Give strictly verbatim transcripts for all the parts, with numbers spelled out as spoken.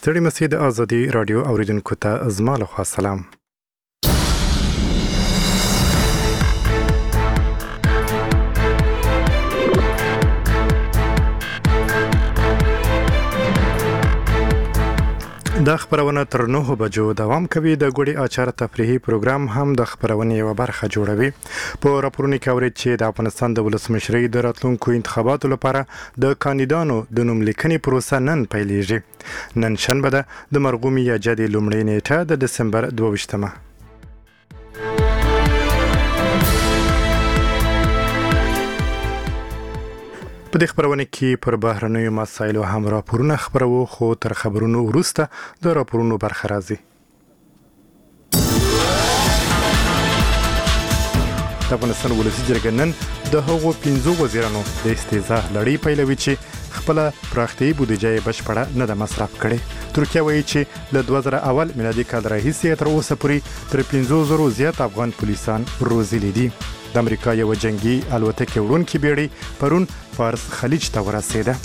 ستړي مسید ازادي رادیو اوریدونکو ته زما له خوا سلام. د خبرونه تر نهو بجو دوام کوي. د ګوډي اچار تفریحي پروګرام هم د خبرونې یو برخه جوړوي. په راپورونو کې اوري چې د افغانستان د ولسمشرۍ د راتلونکو انتخاباتو لپاره د کاندیدانو د نوم لیکنې پروسه نن پیلېږي. نن شنبه ده د مرغومي یا جدي لومړۍ نیټه د دسمبر دوه ویشتمه. په دې خبرونه کې پر بهرنیو مسایلو هم راپورونه خبرو، خو تر خبرونو وروسته د راپورونو برخه راځي. د افغانستان ولسي جرګه نن د هغو پنځو وزیرانو د استیضاح لړۍ پیلوي چې خپله پراختیایي بودیجه یې بشپړه نه ده مصرف کړې. ترکیه وایي چې له دوه زره اول میلادي کال راهیسې تر اوسه پورې تر پنځو زرو زیات افغان پولیسان روزلي دي. د امریکا یو جنگي الوتکې وړونکې بیړۍ پرون فارس خلیج ته ورسېده.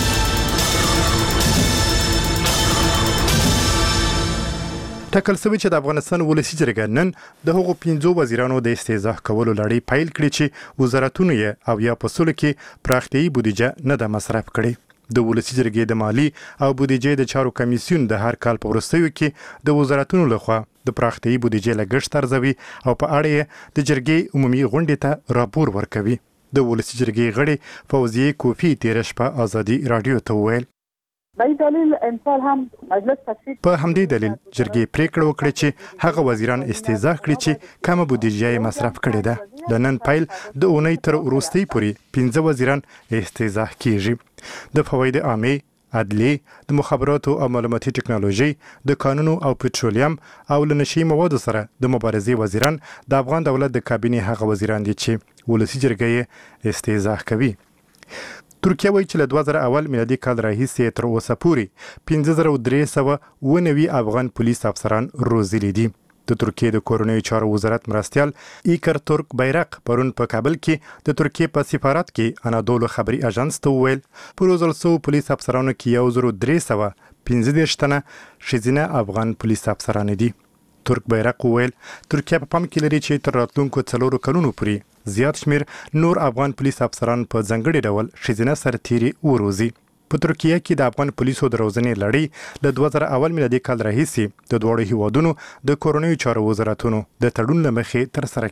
ټاکل شوی چې د افغانستان ولسي جرګه نن د هغو پنځو وزیرانو د استیضاح کولو لړۍ پیل کړي چې وزارتونو یې او یا په سلو کې پراختیایي بودیجه نه ده مصرف کړې. د ولسي جرګې د مالی او بودیجې د چارو کمیسیون د هر کال په وروستیو کې د وزارتونو لخوا د پراختیایي بودیجې لګښت ارزوي او په اړه یې د جرګې عمومي غونډې ته راپور ورکوي. د ولسي جرګې غړي فوزیه کوفی تیر شپه ازادي رادیو ته وویل په همدې دلیل جرګې پریکړه وکړه چې هغه وزیران استیضاح کړي چې کمه بودیجه یې مصرف کړې ده. د نن پیل د اونۍ تر وروستۍ پورې پنځه وزیران استیضاح کیږي. د فواید عامه، عدلیې، د مخابراتو او معلوماتي ټکنالوژي، د کانونو او پټرولیم او له نشي موادو سره د مبارزې وزیران د افغان دولت د کابینې هغه وزیران دي چې ولسي جرګه یې استیضاح کوي. ترکیه وایي چې له دوه زره اول میلادي کال راهیسې تر اوسه پورې پنځه زره درې سوه اووه نوي افغان پولیس افسران روزلي دي. د ترکیې د کورنیو چارو وزارت مرستیال ایکر ترک بیرق پرون په کابل کې د ترکیې په سفارت کې انادولو خبري اژانس ته وویل په روزل سوو پولیس افسرانو کې یو زر درې سوه پنځه دېرش تنه ښځینه افغان پولیس افسران دي. ترک بیرق وویل ترکیه په پام کې لري چې تر راتلونکو څلورو کلونو پورې زیات شمیر نور افغان پولیس افسران په ځانګړي ډول ښځینه سرتیري وروزي. په ترکیه کې د افغان پولیسو د روزنې لړۍ له دوه زره اول میلادي کال راهیسې د دواړو هیوادونو د کورنیو چارو وزارتونو د تړون له مخې ترسره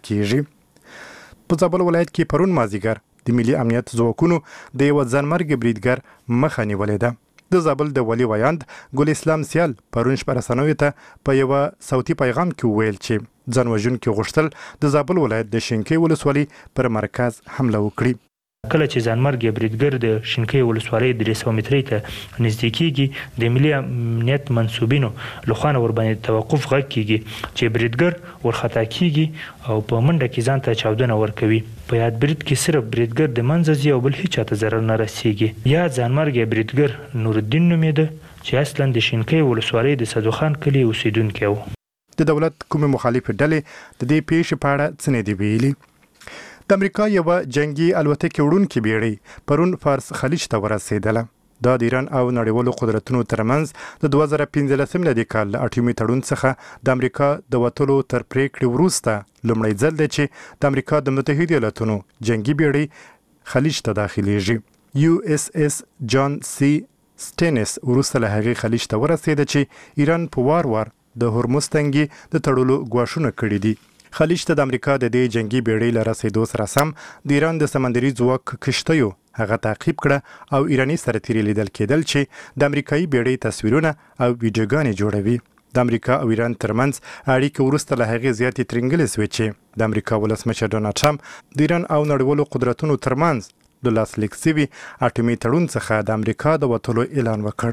کیږي. په زابل ولایت کې پرون مازدیګر د ملي امنیت ځواکونو د یوه ځانمرګي بریدګر مخه نیولې ده. د زابل د ولي ویاند ګل اسلام سیال پرون شپه رسنیو ته په یوه صوتي پیغام کې وویل چې ځان وژونکي غوښتل د زابل ولایت د شینکۍ ولسوالۍ پر مرکز حمله وکړي. کله چې ځانمرګي بریدګر د شینکۍ ولسوالۍ درې سوه مترۍ ته نږدې کیږي د ملي امنیت منصوبینو لخوا ورباندې توقف غږ کیږي چې بریدګر ورخطا کیږي او په منډه کې ځان ته چاودنه ورکوي. په یاد برید کې صرف بریدګر د منځه ځي او بل هیچا ته ضرر نه رسیږي. یا ځانمرګي بریدګر نورالدین نومېده چې اصلا د شینکۍ ولسوالۍ د صدوخان کلي اوسیدونکی و. د دولت کومې مخالفې ډلې د دې پیښې په اړه څه نه دي ویلي. د امریکا یوه جنگي الوتکې وړونکې بیړۍ پرون فارس خلیج ته ورسېدله. دا د ایران او نړیوالو قدرتونو ترمنځ د دوه زره پنځلسم میلادي کال له اټومي تړون څخه د امریکا د وتلو تر پریکړې وروسته لومړی ځل دی چې د امریکا د متحده ایالاتونو جنگي بیړۍ خلیج ته داخلیږي. یو اس اس جان سی سټینس وروسته له هغې خلیج ته ورسېده چې ایران په وار وار د هرمز تنګي د تړلو ګواښونه کړي دي. خلیج ته د امریکا د دې جنگي بیړۍ له رسېدو سره سم د ایران د سمندري ځواک کشتیو هغه تعقیب کړه او ایراني سرتیري لیدل کېدل چې د امریکایي بیړۍ تصویرونه او ویډیوګانې جوړوي. د امریکا او ایران ترمنځ اړیکې وروسته له هغې زیاتې ترنګلې سوې چې د امریکا ولسمشر ډونالډ ټرمپ د ایران او نړیوالو قدرتونو ترمنځ د لاسلیک سوي اټومي تړون څخه د امریکا د وتلو اعلان وکړ.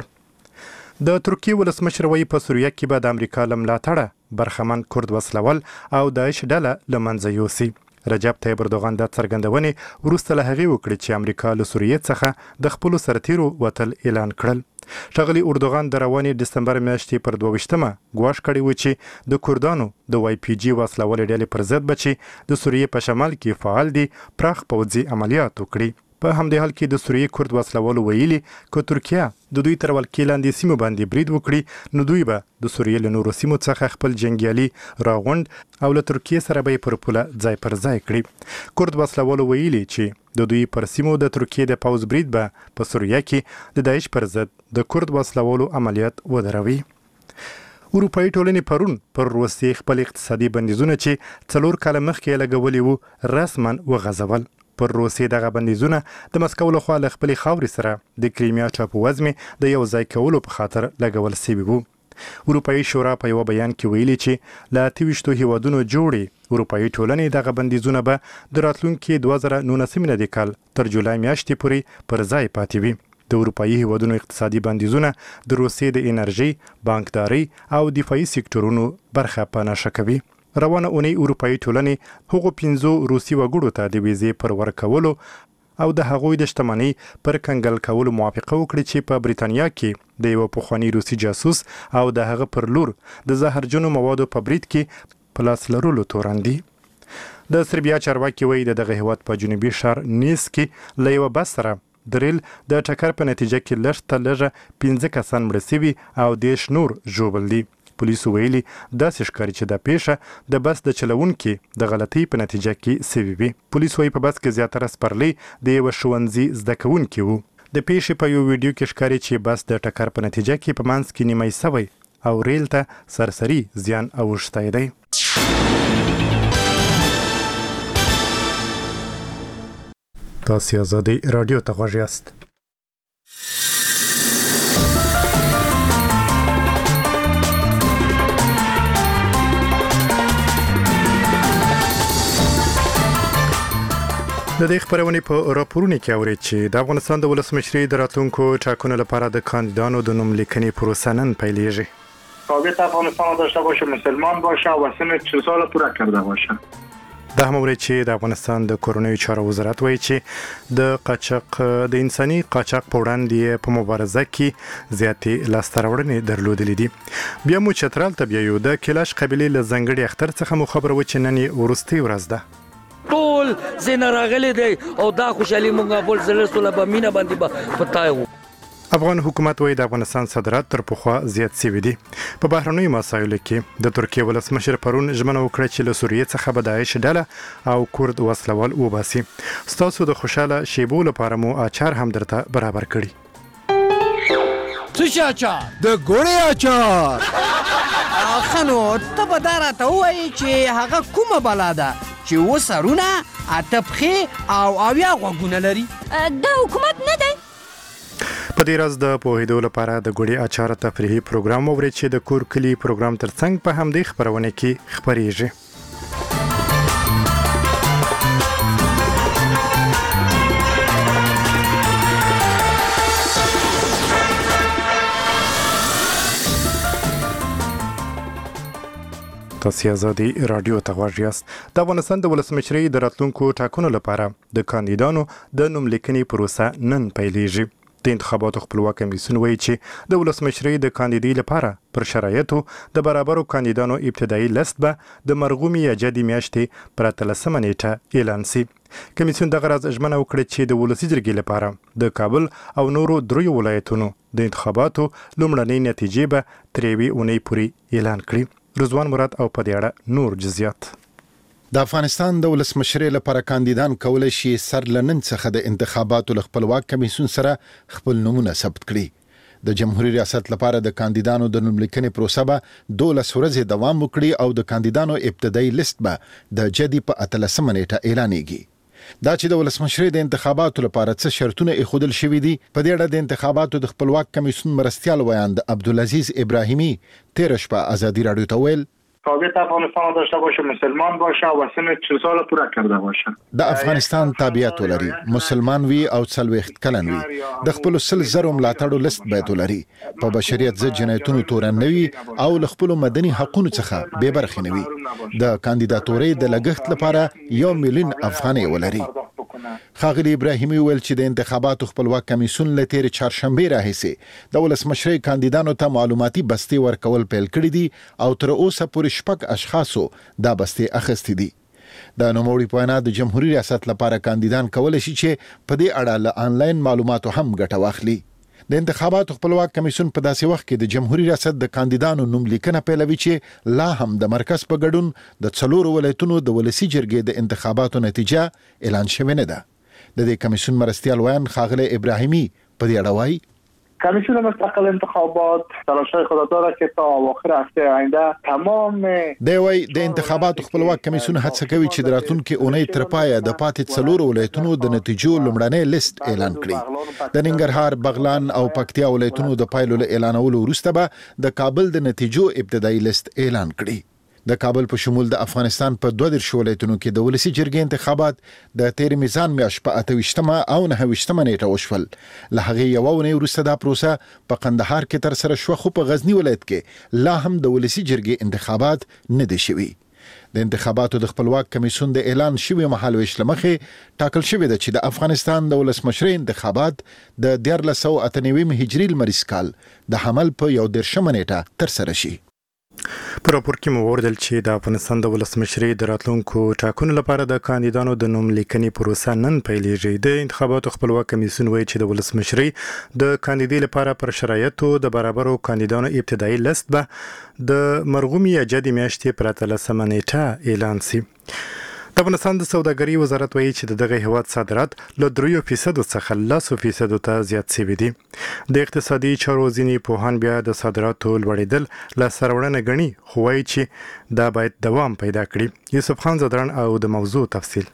د ترکیې ولسمشر وایي په سوریه کې به د امریکا له ملاتړه برخمن کرد وسلول او داعش ډله له منځه یوسي. رجب طیب اردوغان د څرګندونې وروسته له هغې وکړې چې امریکا له سوریې څخه د خپلو سرتیرو وتل اعلان کړل. ښاغلي اردوغان د روانې ډسمبر میاشتې پر دوه ویشتمه ګواښ کړی و چې د کردانو د وای پی جي وسلوالې ډلې پر ضد به چې د سوریې په شمال کې فعال دي پراخ پوځي عملیات وکړي. په همدې حال کې د سوریې کورد وسلوالو ویلي که ترکیه د دوی تر ولکې لاندې سیمو باندې برید وکړي نو دوی به د سوریې له نورو سیمو څخه خپل جنګیالي راغونډ او له ترکیې سره به پر پوله ځای پر ځای کړي. کورد وسلوالو ویلي چې د دوی پر سیمو د ترکیې د پوځ برید به په سوریه کې د داعش پر ضد د کورد وسلوالو عملیات ودروي. اروپایي ټولنې پرون پر روسیې خپل اقتصادي بندیزونه چې څلور کاله مخکې لګولي وو رسما وغځول. پر روسیې دغه بندیزونه د مسکو لخوا له خپلې خاورې سره د کریمیا ټاپووزمې د یو ځای کولو په خاطر لګول سوي وو. اروپایي شورا په یو بیان کې ویلي چې له اته ویشتو هیوادونو جوړې اروپایي ټولنې دغه بندیزونه به د راتلونکي دوه زره نولسم میلادي کال تر جولای میاشتې پورې پر ځای پاتې وي. د اروپایي هیوادونو اقتصادي بندیزونه د روسیې د انرژي، بانکداري او دفاعي سکتورونو برخه په نښه کوي. روانه اونۍ اروپایي ټولنې هغو پنځو روسي وګړو ته د ویزې پر ورکولو او د هغوی د شتمنۍ پر کنګل کولو موافقه وکړي چې په بریتانیا کې د یو پخواني روسي جاسوس او د هغه پر لور د زهرجنو موادو په برید کې په لاس لرلو تورن دي. د سربیا چارواکي وایي د دغه هیواد په جنوبي ښار نیس کې له یوه بس سره د ریل د ټکر په نتیجه کې لږ تر لږه پنځه کسان مړه سوي او دېرش نور ژوبل دي. پولیسو ویلي داسې ښکاري چې دا پیښه د بس د چلونکي د غلطۍ په نتیجه کې سوي وي. پولیس وایي په بس کې زیاتره سپرلي د یوه ښوونځي زده کوونکي وو. د پیښې په یو ویډیو کې ښکاري چې بس د ټکر په نتیجه کې په منځ کې نیمای سوی او ریل ته سرسري زیان اوښتی دی. تاسې آزادۍ راډیو ته غوږ یاست. د دې خبرونې په راپورونو کې اوري چې د افغانستان د ولسمشرۍ د راتلونکو ټاکنو لپاره د کاندیدانو د نوم لیکنې پروسه نن پیلېږي. ثابت افغانستان داشته باشه، مسلمان باشه و سن چهل سال پوره کرده باشه. دا هم اوري چې د افغانستان د کورنیو چارو وزارت وایي چې د قاچاق د انساني قاچاق په وړاندې په مبارزه کې زیاتې لاسته راوړنې درلودلې دي. بیا مو چترال ته بیایو. د کلاش قبیلې له ځانګړي اختر څخه مو خبره و چې نن یې وروستۍ ورځ ده. ټول زینه راغلي دی او دا خوشحالي مونږه بول زله سره به مینه باندې به پتاو. افغان حکومت وایي د افغانستان صادرات تر پخوا زیات شوي دي. په بهرنیو مسایلو کې د ترکیې ولسمشر پرون ژمنه وکړه چې له سوریې څخه به داعش ډله او کورد وسلوال وباسي. ستاسو د خوشاله شیبو لپاره مو اچار هم درته برابر کړي. څه اچار؟ د ګوړې اچار. خنو ته به دا راته ووایې چې هغه کومه بلا ده چې اووه سرونه، اته پښې او اویا غوږونه لري؟ دا حکومت نه دی. په دې راز د پوهېدو لپاره د ګوړې اچار تفریحي پروګرام واورئ چې د کور کلي پروګرام ترڅنګ په همدې خپرونه کې خپرېږي. تاسې آزادۍ راډیو ته غوږ یاست. د افغانستان د ولسمشرۍ د راتلونکو ټاکنو لپاره د کاندیدانو د نوم لیکنې پروسه نن پیلېږي. د انتخاباتو خپلواک کمیسیون وایي چې د ولسمشرۍ د کاندیدۍ لپاره پر شرایطو د برابرو کاندیدانو ابتدایي لیست به د مرغومي یا جدي میاشتې پر اتلسمه نیټه اعلان سي. کمیسیون دغه راز ژمنه وکړه چې د ولسي جرګې لپاره د کابل او نورو دریو ولایتونو د انتخاباتو لومړنۍ نتیجې به تر یوې اونۍ پورې اعلان کړي. رضوان مراد او په دې اړه نور جزئیات. د افغانستان د ولسمشرۍ لپاره کاندیدان کولی شي سر له نن څخه د انتخاباتو له خپلواک کمیسیون سره خپل نومونه ثبت کړي. د جمهوریت ریاست لپاره د کاندیدانو د نوم لیکنې پروسه به دولس ورځې دوام وکړي او د کاندیدانو ابتدایي لیست به د جدي په اتلسمه نیټه اعلانېږي. دا چې د ولسمشرۍ د انتخاباتو لپاره څه شرطونه ایښودل شوي دي، په دې اړه د انتخاباتو د خپلواک کمیسیون مرستیال ویاند عبدالعزیز ابراهیمي تېره شپه ازادي راډیو ته ویل ثابت افغانستان داشته باشه، مسلمان باشه و سن چهل سال پوره کرده باشه. د افغانستان تابعیت ولري، مسلمان وي او څلوېښت کلن وي، د خپلو سل زرو ملاتړو لیست باید ولري، په بشریت ضد جنایتونو تورن نه وي او له خپلو مدني حقونو څخه بې برخې نه وي. د کاندیداتورۍ د لګښت لپاره یو میلیون افغانۍ ولري. ښاغلي ابراهیمي ویل چې د انتخاباتو خپلواک کمیسیون له تېرې چهارشنبې راهیسې د ولسمشرۍ کاندیدانو ته معلوماتي بستې ورکول پیل کړي دي او تر اوسه پورې شپږ اشخاصو دا بستې اخیستې دي. د نوموړي په وینا د جمهوریت ریاست لپاره کاندیدان کولای شي چې په دې اړه له انلاین معلوماتو هم ګټه واخلي. د انتخاباتو خپلواک کمیسیون په داسې وخت کې د جمهوریت ریاست د کاندیدانو نوم لیکنه پیلوي چې لا هم د مرکز په ګډون د څلورو ولایتونو د ولسی جرګې د انتخاباتو نتیجه اعلان شوې نه ده. د دې کمیسیون مرستیال ویان ښاغلی ابراهیمي په دې اړه وایي کمیسیون مستقل انتخابات تلاش‌های خود داره که تا اواخر هفته آینده تمام دی وای د انتخاباتو خپلواک کمیسیون هڅه کوي چې د راتلونکي اونۍ تر پایه د پاتې څلورو ولایتونو د نتیجو لومړنی لیست اعلان کړي. د ننګرهار، بغلان او پکتیا ولایتونو د پایلو له اعلانولو وروسته به د کابل د نتیجو ابتدایي لیست اعلان کړي. د کابل په شمول د افغانستان په دوه دېرش ولایتونو کې د ولسی جرګې انتخابات د تیر میزان میاشت په اته ویشتمه او نهه ویشتمه نیټه وشول. له هغې یوه اونۍ وروسته دا پروسه په قندهار کې تر سره شوه، خو په غزني ولایت کې لا هم د ولسی جرګې انتخابات نه دي شوي. د انتخاباتو د خپلواک کمیسیون د اعلان شوي مهالویش له مخې ټاکل شوې ده چې د افغانستان د ولسمشرۍ انتخابات د دیارلس سوه اته نوي هجري لمریز کال د حمل په یو دېرشمه نیټه ترسره شي. په راپور کې مو وردل چې د افغانستان د ولسمشرۍ د راتلونکو ټاکنو لپاره د کاندیدانو د نوم لیکنې پروسه نن پیلېږي. د انتخاباتو خپلواک کمیسیون وایي چې د ولسمشرۍ د کاندیدۍ لپاره پر شرایطو د برابرو کاندیدانو ابتدایي لیست به د مرغومي یا جدي میاشتې پر اتلسمه نیټه اعلان شي. د افغانستان د سوداګرۍ وزارت وایي چې د دغه هیواد صادرات له دریو فیصدو څخه لسو فیصدو ته زیات شوي دي. د اقتصادي چارو ځینې پوهان بیا د صادراتو لوړېدل له سروړنه ګڼي، خو وایي چې دا باید دوام پیدا کړي. یوسف خان زدران او د موضوع تفصیل.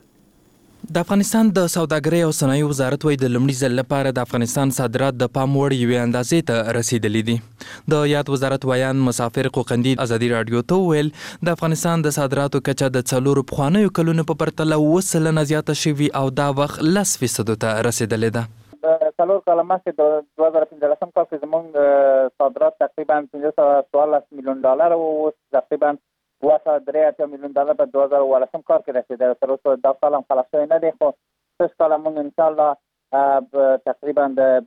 د افغانستان د سوداګرۍ او صنایعو وزارت وایي د لومړي ځل لپاره د افغانستان صادرات د پام وړ یوې اندازې ته رسیدلي دي. د یاد وزارت ویان مسافر قوقندي ازادي راډیو ته وویل د افغانستان د صادراتو کچه د څلورو پخوانیو کلونو په پرتله اووه سلنه زیاته شوي او دا وخت لس فیصدو ته رسیدلې ده. د څلور کاله مخکې د دوه زره پنځلسم کال کې زموږ صادرات تقریبا پنځه سوه څوارلس میلیون ډالر او اوس تقریبا دوه سوه درې اتیا میلیون ډالر په دوه زره اوولسم کال کې رسېدلی. تر اوسه دا کال هم خلاص شوی نه دی، خو سږ کال موږ انشاءالله تقریبا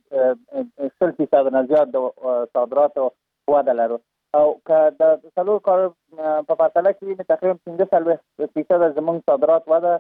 د شل فیصده نه زیات د صادراتو وده لرو او که د څلور کال په پرتله کې تقریبا پنځه څلوېښت فیصده زموږ صادرات وده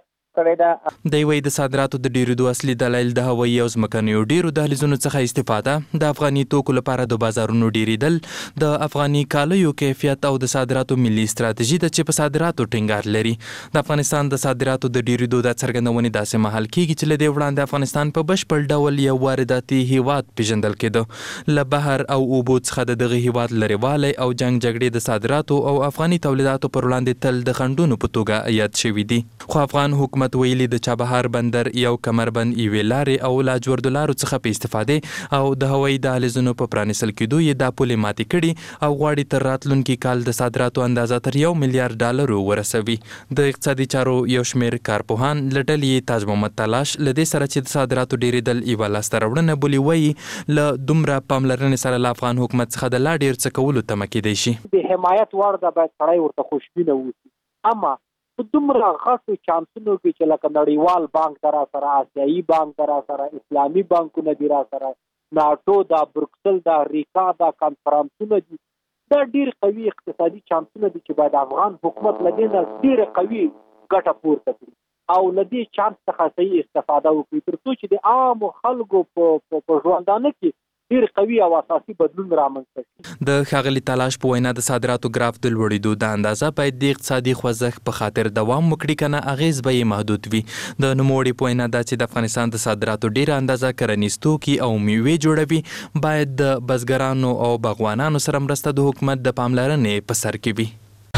دی وایي د صادراتو د ډېرېدو اصلي دلایل د هوایي او ځمکنیو ډېرو دهلیزونو څخه استفاده، د افغاني توکو لپاره د بازارونو ډېرېدل، د افغاني کالیو کیفیت او د صادراتو ملي ستراتیژي ده چې په صادراتو ټینګار لري. د افغانستان د صادراتو د ډېرېدو دا څرګندونې داسې مهال کېږي چې له دې وړاندې افغانستان په بشپړ ډول یو وارداتي هیواد پیژندل کېده. له بحر او اوبو څخه د دغه هیواد لرېوالی او جنګ جګړې د صادراتو او افغاني تولیداتو پر وړاندې تل د خنډونو په توګه یاد شوي دي. خو افغان حکومت ویلي د چابهار بندر یو کمربند یوې لارې او لاجوردو لارو څخه په استفادې او د هوایي دهلیزونو په پرانیستل کېدو یې دا پولې ماتې کړي او غواړي تر راتلونکي کال د صادراتو اندازه تر یو میلیارډ ډالرو ورسوي. د اقتصادي چارو یو شمېر کارپوهان له ډلې یې تاج محمد تلاش له دې سره چې د صادراتو ډېرېدل یوه لاسته راوړنه بولي، وایي له دومره پاملرنې سره له افغان حکومت څخه د لا ډېر څه کولو تمه کېدی شي. د حمایت وړ ده باید سړی ورته خوشبینه اوسي، اما په دومره غټو چانسونو کې چې لکه نړیوال بانک در سره، آسیایي بانک در سره، اسلامي بانکونه دي را سره، ناټو دا، بروکسل دا، ریکا دا کانفرانسونه دي، دا ډېر قوي اقتصادي چانسونه دي چې باید افغان حکومت له دې نه ډېره قوي ګټه پورته کړي او له دې چانس څخه صحیح استفاده وکړي تر څو چې د عامو خلکو په ژوندانه کې ډېر قوي او اساسي بدلون رامنځته شي. د ښاغلي تلاش په وینا د صادراتو ګراف د لوړېدو د اندازه باید د اقتصادي خوځښت په خاطر دوام وکړي، که نه اغېز به یې محدود وي. د نوموړي په وینا دا چې د افغانستان د صادراتو ډېره اندازه کرنیز توکي او میوې جوړوي باید د بزګرانو او باغوانانو سره مرسته د حکومت د پاملرنې په سر کې وي.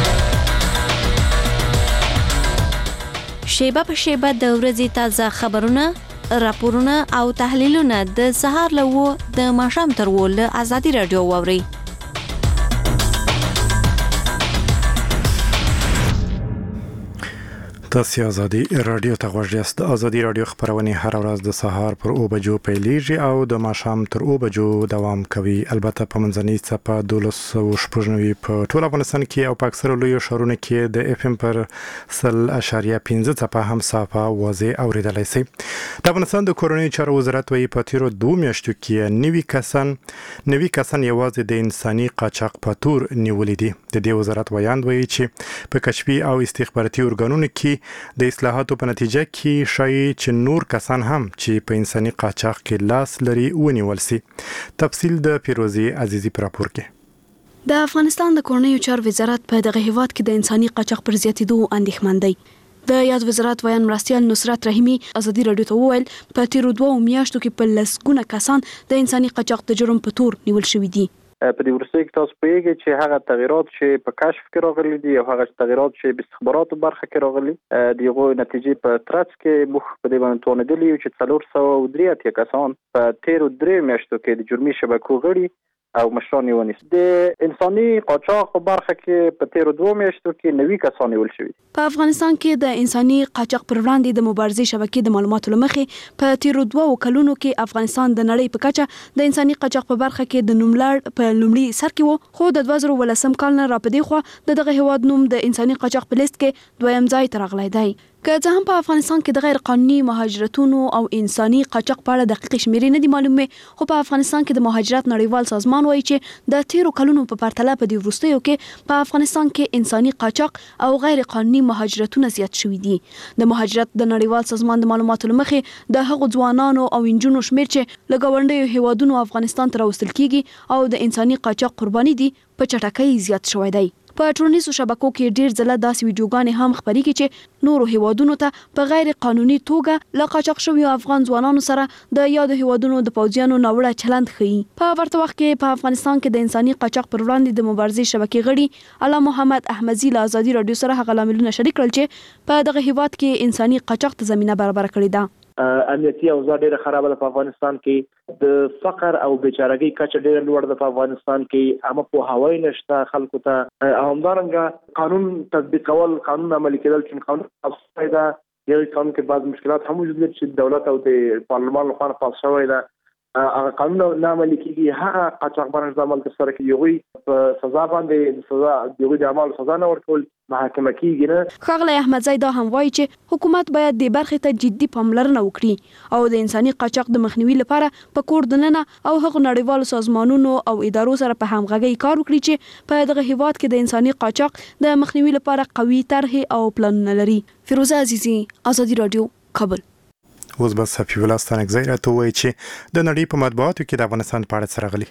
شیبه په شیبه د ورځې تازه خبرونه، راپورونه او تحلیلونه د سهار له اوو د ماښام تر اوو له ازادي راډیو واورئ. تاسو ازادي رادیو ته غوږ یاست. ازادي رادیو خبرونه هر ورځ د سهار پر اوه بجو پیلیږي او د ماښام تر اوه بجو دوام کوي. البته په منځنۍ څپه دولس سوه شپږ نوي په ټول افغانستان کې او په اکثره لویو ښارونو کې د اف ام پر سل اشاریه پنځه څپه هم صافه واضح اوریدلای شي. د افغانستان د کورنیو چارو وزارت وایي په تیرو دوه میاشتو کې نوي کسان نوي کسان یوازې د انساني قاچاق په تور نیولې دي. د دې وزارت ویاند وایي چې په کشفي او استخباراتي ارګانونو کې د اصلاحاتو په نتیجه کې شایي چې نور کسان هم چې په انساني قاچاق کې لاس لري ونیول سي. تفصیل د پیروزي عزیزي پر راپور کې. د افغانستان د کورنیو چارو وزارت په دغه هیواد کې د انساني قاچاق پر زیاتېدو اندېښمن دی. د یاد وزارت ویان مرستیال نصرت رحیمی ازادي رادیو ته وویل په تیرو دوه میاشتو کې په لسګونه کسان د انساني قاچاق د جرم په تور نیول شوي دي. په دې ورسته کې تاسو پیږئ چې هغه تغیرات چې په کشف کې راغلي دي او هغه تغیرات چې په استخباراتو برخه کې راغلي دغه نتیجې په ترڅ کې مخ په دې باندې توندلي چې څلور سوه او درې اتیا کسان په تیرو درې میاشتو کې د جرمي شبکو غړي او مشران ونیس. د انساني قاچاق په برخه کې په تیرو دوه میاشتو کې نوي کسان نیول شوي. په افغانستان کې د انساني قاچاق پر وړاندې د مبارزې شبکې د معلوماتو لمخې په تیرو دوه کلونو کې افغانستان د نړۍ په کچه د انساني قاچاق په برخه کې د نوملړ په لومړي سر کې وو، خو د دوه زره ولسم کال نه راپدې خو د دغه هیواد نوم د انساني قاچاق په لیست کې دویم ځای ته راغلی دی. که څه هم په افغانستان کې د غیر قانوني مهاجرتونو او انساني قاچاق په اړه دقیق شمیرې نه دي معلومه، خو په افغانستان کې د مهاجرت نړیوال سازمان وایي چې د تیرو کلونو په پرتله په دې وروستیو کې په افغانستان کې انساني قاچاق او غیر قانوني مهاجرتونه زیات شوي دي. د مهاجرت د نړیوال سازمان د معلوماتو لمخې د هغو ځوانانو او انجونو شمیر چې له ګاونډیو هیوادونو افغانستان ته راوستل کیږي او د انساني قاچاق قرباني دي په چټکۍ زیات شوی دی. په ټولنیزو شبکو کې ډیر ځله داسې ویډیوګانې هم خپرېږي چې نورو هیوادونو ته په غیر قانوني توګه له قاچاق شویو افغان ځوانانو سره د یادو هیوادونو د پوځیانو ناوړه چلند ښیي. په ورته وخت کې په افغانستان کې د انساني قاچاق پر وړاندې د مبارزې شبکې غړي اعلی محمد احمدزي له ازادي رادیو سره هغه لاملونه شریک کړل چې په دغه هیواد کې انساني قاچاق ته زمینه برابر کړې ده. امنیتي اوضاع ډیره خرابه ده په افغانستان کې، د فقر او بیچارهګۍ کچه ډیره لوړه ده په افغانستان کې، عامه پوهاوی نشته خلکو ته، همدارنګه قانون تطبیق کول، قانون عملي کېدل چې قانون پاس ده، یو قانون کې بعض مشکلات هم وجود لري چې دولت او د پارلمان لخوا پاس شوی ده. هغه قانون نه عملي کېږي، هغه قاچاقبران چې عمل ترسره کوي هغوی په سزا باندې سزا د هغوی د اعمالو سزا نه ورکول محاکمه کیږي نه. ښاغلی احمدزی دا هم وایي چې حکومت باید دې برخې ته جدي پاملرنه وکړي او د انساني قاچاق د مخنیوي لپاره په کور دننه او هغو نړیوالو سازمانونو او ادارو سره په همغږۍ کار وکړي چې په دغه هیواد کې د انساني قاچاق د مخنیوي لپاره قوي طرحې او پلانونه لري. فیروزه عزیزي، ازادي رادیو، کابل. اوس به صفي الله ستانکزی راته ووایي چې د نړۍ په مطبوعاتو کې د افغانستان په اړه څه راغلي.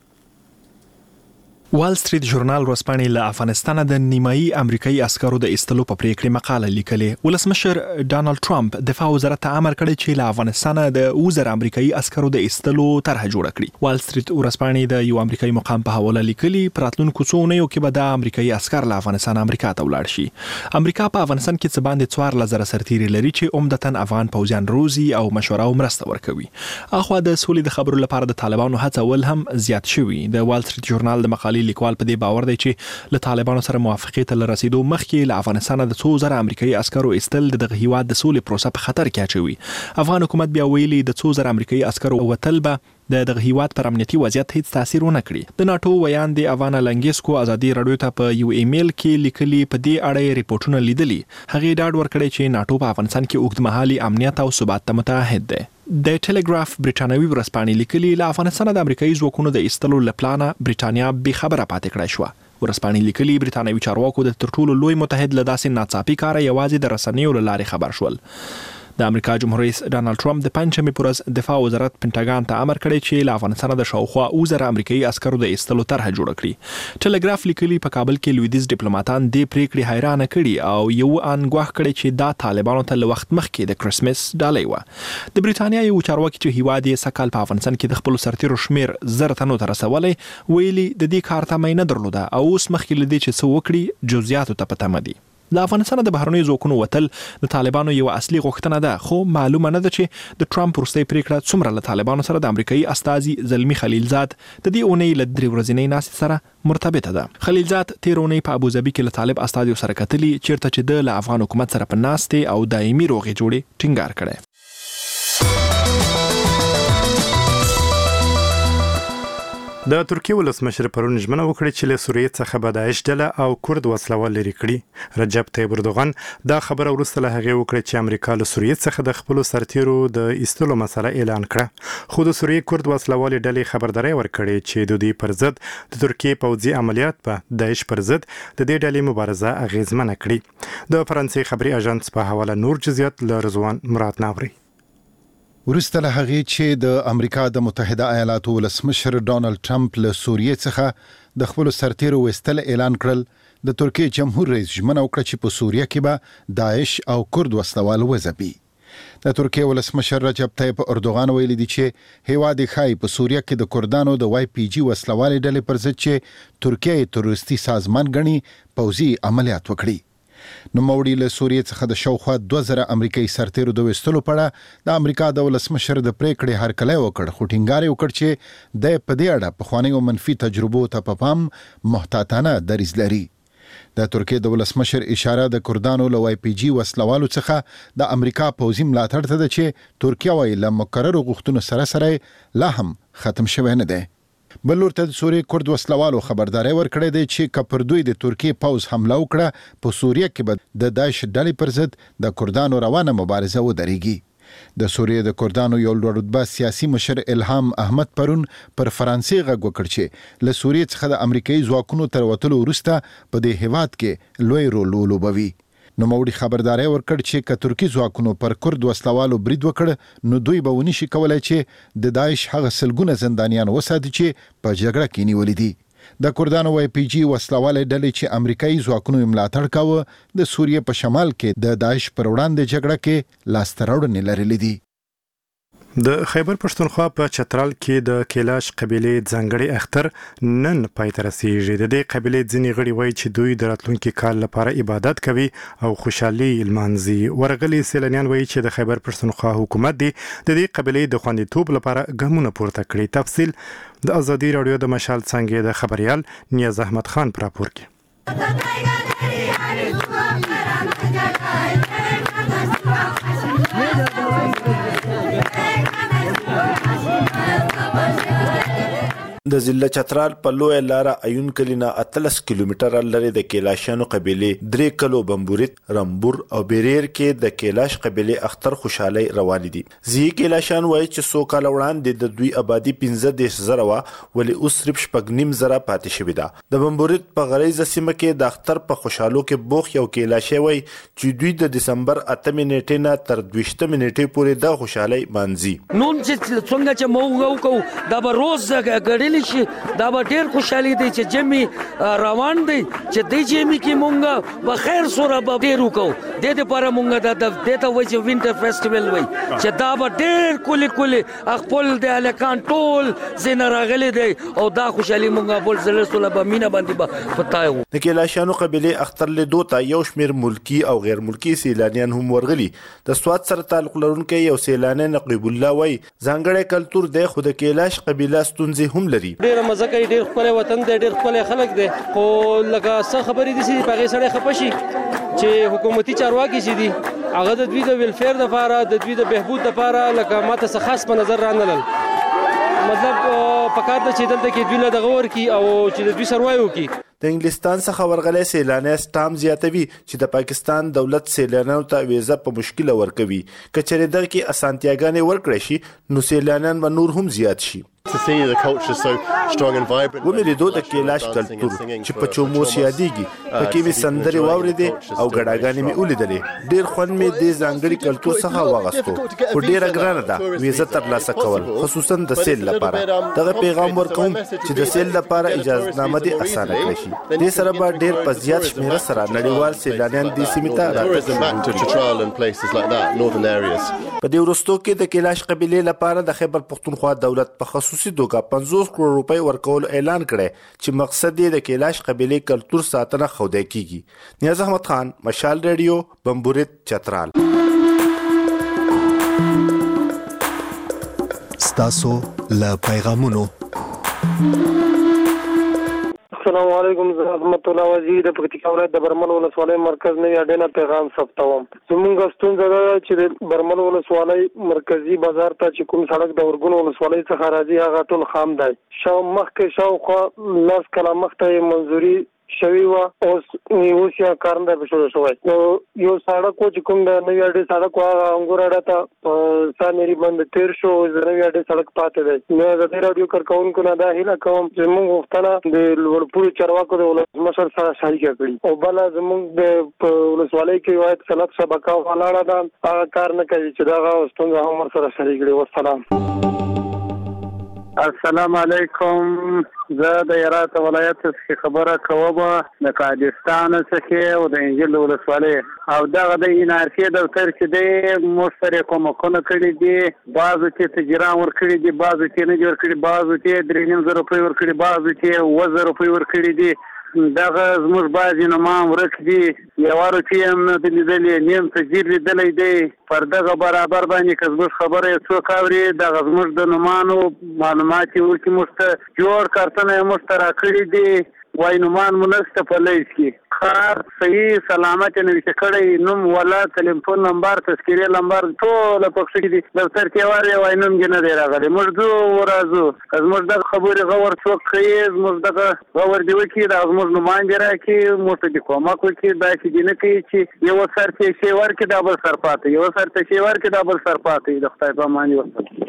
وال سټریټ ژورنال ورځپاڼې له افغانستان د نیمایي امریکایي عسکرو د ایستلو په پریکړه مقاله لیکلې. ولسمشر ډانلډ ټرمپ دفاع وزارت ته امر کړی چې له افغانستان د اوزر امریکایي عسکرو د ایستلو طرح جوړه کړي. وال سټریټ ورځپاڼې د یو امریکایي مقام په حواله لیکلي په راتلونکو څو اونیو کې به د امریکایي عسکر له افغانستان امریکا ته ولاړ شي. امریکا په افغانستان کې څه باندې څوارلس زره سرتیري لري چې عمدتاً افغان پوځیان روزي او مشوره او مرسته ورکوي. اخوا د سولې د خبرو لپاره د طالبانو هڅول هم زیات شوي. د وال سټریټ ژورنال د مقالې لیکوال په دې باور دی چې له طالبانو سره موافقې ته رسیدو مخکې له افغانستان د څو زره امریکایي عسکرو ایستل دغه هیواد د سولې پروسه په خطر کې اچوي. افغان حکومت بیا ویلي د څو زره امریکایي عسکرو وتل به د دغه هیواد پر امنیتي وضعیت هیڅ تاثیر ونه کړي. د ناتو ویان د اوانا لنګیسکو ازادي رادیو ته په یو ایمیل کې لیکلي په دې اړه ریپورتونه لیدلي. هغه ډاډ ورکړی چې ناتو په افغانستان کې اوږدمهالي امنیت او ثبات ته متعهد دی. د ټلګراف برټانوي ورځپاڼې لیکلي له افغانستان د امریکایي ځواکونو د ایستلو لپلانه برټانیا به خبره پاتې کړای شو. ورځپاڼې لیکلي برټانوي چارواکو د تر ټولو لوی متحد له داسې ناڅاپي کاره یوازې د رسنیو له لارې خبر شول. د امریکا جمهور رئیس ډانلډ ټرمپ د پنځمې پر ورځ دفاع وزارت پینټاګان ته امر کړی چې له افغانستان د شاوخوا اوه زره امریکایي عسکرو د ایستلو طرحه جوړه کړي. ټلګراف لیکلي په کابل کې لویدیځ ډیپلوماټان دې پریکړې حیرانه کړي او یو ان ګواښ کړی چې دا طالبانو ته له وخت مخکې د کرسمس ډالۍ وه. د برېټانیا یو چارواکي چې هیواد یې سږ په افغانستان کې د خپلو سرتیرو شمیر زر تنو ته رسولی ویلي د دې کار تمه نه درلوده او اوس مخکې له دې چې څه وکړي جزئیاتو ته په تمه دي. د افغانستان د بهرنیو ځواکونو وتل د طالبانو یو اصلي غوښتنه ده، خو معلومه نه ده چې د ټرمپ وروستۍ پریکړه څومره له طالبانو سره د امریکایي استازي زلمی خلیلزاد د دې اونۍ له درې ورځنۍ ناستې سره مرتبطه ده. خلیلزاد تیر اونۍ په ابوظبي کې له طالب استازیو سره کتلي چیرته چې د له افغان حکومت سره په ناستې او دایمي روغې جوړې ټینګار کړی. د ترکیه ولسمشر پرون ژمنه وکړه چې له سوریې څخه به داعش ډله او کورد وسلوال لرې کړي. رجب طیب اردوغان دا خبره وروسته له هغې وکړه چې امریکا له سوریې څخه د خپلو سرتیرو د ایستلو مسله اعلان کړه، خو د سوریې کورد وسلوالې ډلې خبرداری ورکړې چې د دوی پر ضد د ترکیې پوځي عملیات په داعش پر ضد د دې ډلې مبارزه اغیزمنه کړي. د فرانسې خبري اژانس په حواله نور جزئیات له رضوان مراد ناوري. ورسته له هغې چې د امریکا د متحده ایالاتو ولسمشر ډانلډ ټرمپ له سوریې څخه د خپلو سرتیرو ویستل اعلان کړل، د ترکیې جمهور رئیس ژمنه وکړه چې په سوریه کې به داعش او کورد وسلوال وځپي. د ترکیې ولسمشر رجب طیب اردوغان ویلي دی چې هیواد یې ښایي په سوریه کې د کردانو د وای پی جي وسلوالې ډلې پر ضد چې ترکیه یې تروریستي سازمان ګڼي پوځي عملیات وکړي. نوموړي له سوریې څخه د شاوخوا دوه زره امریکایي سرتیرو د ویستلو په اړه د امریکا د ولسمشر د پریکړې هرکلی وکړ، خو ټینګار یې وکړ چې د په دې اړه پخوانیو منفي تجربو ته په پام محتاطانه دریځ لري. د ترکیې د ولسمشر اشاره د کردانو له وای پی جي وسلوالو څخه د امریکا پوځي ملاتړ ته ده چې ترکیه وايي له مقررو غوښتنو سره سره لا هم ختم شوی نه دی. بل لور ته د سوریې کورد وسلوالو خبرداری ورکړی دی چې که پر دوی د ترکیې پوځ حمله وکړه په سوریه کې به د داعش ډلې پر ضد د کردانو روانه مبارزه ودرېږي. د سوریې د کردانو یو لوړ رتبه سیاسي مشر الهام احمد پرون پر فرانسې غږ وکړ چې له سوریې څخه د امریکایي ځواکونو تر وتلو وروسته په دې هیواد کې لوی رول ولوبوي. نوموړي خبرداری ورکړ چې که ترکي ځواکونو پر کورد وسلوالو برید وکړ نو دوی به ونشي کولای چې د داعش هغه سلګونه زندانیان وساتي چې په جګړه کې نیولي دي. د کردانو وای پی جي وسلوالې ډلې چې امریکایي ځواکونو یې ملاتړ کاوه د سوریې په شمال کې د داعش پر وړاندې جګړه کې لاسته راوړنې لرلې دي. د خیبر پښتونخوا په چترال کې د کیلاش قبیلې ځانګړي اختر نن پای ته رسیږي. د دې قبیلې ځینې غړي وایي چې دوی د راتلونکي کال لپاره عبادت کوي او خوشحالي لمانځي. ورغلي سیلانیان وایي چې د خیبر پښتونخوا حکومت دی د دې قبیلې د خوندیتوب لپاره ګامونه پورته کړي. تفصیل د ازادي راډیو د مشال څنګه د خبريال نیاز احمد خان پر راپور کې. د ضلع چترال په لوی لاره ایون کلینا اتلس کیلومتره لري د کیلاشانو قبیله درې کلو بمبورت رمبور او بیریر کې د کیلاش قبیله اختر خوشحالي روان دي. زی کیلاشان وایي چې سو کال وړاندې د دوی آبادی پنځه دیش زره وا ولې اوس صرف شپږ نیم زره پاتې شوی ده. د بمبورت په غریزه سیمه کې د اختر په خوشحالو کې بوخ یو کیلاشي وایي چې دوی د دسمبر اتمه نیټه نه تر دویشتمه نیټه پورې د خوشحالي مانځي. نون چې څنګه چې موږ وکاو دا به روز غړي شي دا به ډیر خوشحالي دی چې جمی روان دی چې د جمی کې مونږه په خیر سره به ډیر وکاو. د دې لپاره مونږ د دې ته وایي چې وینټر فیسټیوال وایي چې دا به ډیر کلی کلی خپل د الکان ټول زین راغلي دی او دا خوشحالي مونږه بول زله سره به مینا باندې به پتاو. د کیلاشانو قبیله اختر له دوه یو شمیر ملکی او غیر ملکی سیلانیان هم ورغلي. د سواد سره تعلق لرونکي یو سیلانی نقیب الله وایي ځانګړی کلتور دی خو د کیلاش قبیله ستونزې هم لري. ډیر مزه کوي، ډیر خپل وطن دی، ډیر خپل خلک دی، خو لکه څه خبرې دي چې په هغه سره خپشي چې حکومتي چارواکي چې دي هغه د دوی د ویلفیر لپاره د دوی د بهبود لپاره لکه ماته څه خاص په نظر رانلل. مطلب پکار د چې دلته کې دوی له دغه ورکی او چې د دوی سروایو کی. د انګلستان څخه ورغلي سیلانیان ستام زیاتوي چې د پاکستان دولت سیلانیانو ته ویزه په مشکل ورکوي. کچره دغه کې اسانتیاګانې ورکړي شي نو سیلانیان به نور هم زیات شي. To see the culture so strong and vibrant. ومې لیدو د کیلاش کلتور چې په چوموس یادېږي پکې مې سندرې واورېدې او ګډاګانې مې ولیدلې. ډېر خوند مې دې ځانګړي کلتور څخه واغستو خو ډېره ګرانه ده ویزه ترلاسه کول خصوصا د سیل لپاره. دغه پیغام ورکوم چې د سیل لپاره اجازهنامه دې اسانه کړي شي. دې سره به ډېر په زیات شمېره سره نړیوال سیلانیان دې سیمې ته راتللی. په دې وروستو کې د کیلاش قبیلې لپاره د خیبر پښتونخوا دولت په خصوصي دوګه پنځوس کروڑ روپۍ ورکول اعلان کړي چې مقصد یې د کیلاش قبیلې کلتور ساتنه خوده کیږي. نیاز احمد خان، مشال ریډیو، بمبورت، چترال. ستاسو له پیغامونو السلام علیکم. زه رحمت الله وزیر د پکتیکا ولایت د برمل ولسوالۍ مرکز نوی اډینا پیغام ثبتوم. زموږ ستونزه ده چې د برمل ولسوالۍ مرکزی بازار ته چې کوم سړک د ورګون ولسوالۍ څخه راځي هغه ټول خام دی. شاو مخکې شاوخوا لاس کله مخته منظوري شوی و اوس اوس یا کارنده به شروع شوی. نو یو سړک چې کوم د نوی اډې سړک هغه انګور اډه ته سانری بند تیر شو د نوی اډې سړک پاتې دی. نو د رادیو کارکونکو نه دا هیله کوم چې موږ غوښتنه د لوړپوړي چارواکو د ولسمشر سره شریکه کړي او بل زموږ د ولسوالۍ کې واحد صنعت شبکه ولاړه ده هغه کار نه کوي چې دا ستونزه هم سره شریک کړي. والسلام. السلام علیکم. زه د هرات ولایت څخه خبره کوم د کاردستان څخه او د انجیل ولسوالۍ او دغه د انارسي دفتر چې د مشتري کومکونه کړی دي بعضو چې تجربه ور کړی دي بعضو چې نه جوړ کړی بعضو چې درې نیم زره روپۍ ور کړی بعضو چې اوه زره روپۍ ور کړی دي. دغه زموږ بعضې نومان ورک دي یوارو چې هم نه دي لیدلي نیم تجدید لیدلی دی پر دغه برابر باندې که زموږ خبره یې څوک اوري دغه زموږ د نومانو معلومات یې وکړي موږ ته جوړ کارتونه یې موږ ته راکړي دي وایي نومان مو نشته په لیست کې کار صحیح سلامت یې نوشته کړی نوم ولا تلیفون نمبر تذکیرې نمبر ټوله پکښې کې دي دفتر کې وارې وایي نوم کې نه دی راغلی موږ ځو ورځو که زموږ دغه خبرې غور څوک کوي زموږ دغه غور دې وکړي دغه زموږ نومان دې راکړي موږ ته دې کومک وکړي داسې دې نه کوي چې یوه سر ته شی ورکړي دا بل سر پاتې یوه سر ته شی ورکړي دا بل سر پاتې د خدای په امان وکړي.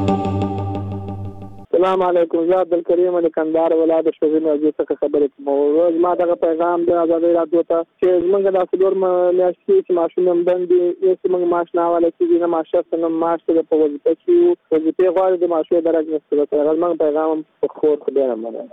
السلام علیکم. زه عبدالکریم د کندهار ولایت د شوغین وزیر څخه خبرې کوم. ما دغه پیغام د ازادۍ راډیو ته چې زموږ د څلور میاشتې چې ماشوم هم بند دي یو چې موږ معاش نه حواله کېږي نه معاش شته نه معاش ته په وظیفه کې یو وظیفې غواړي د معاشو درک نشته هغه زموږ پیغام په خور خو ډېره مننه.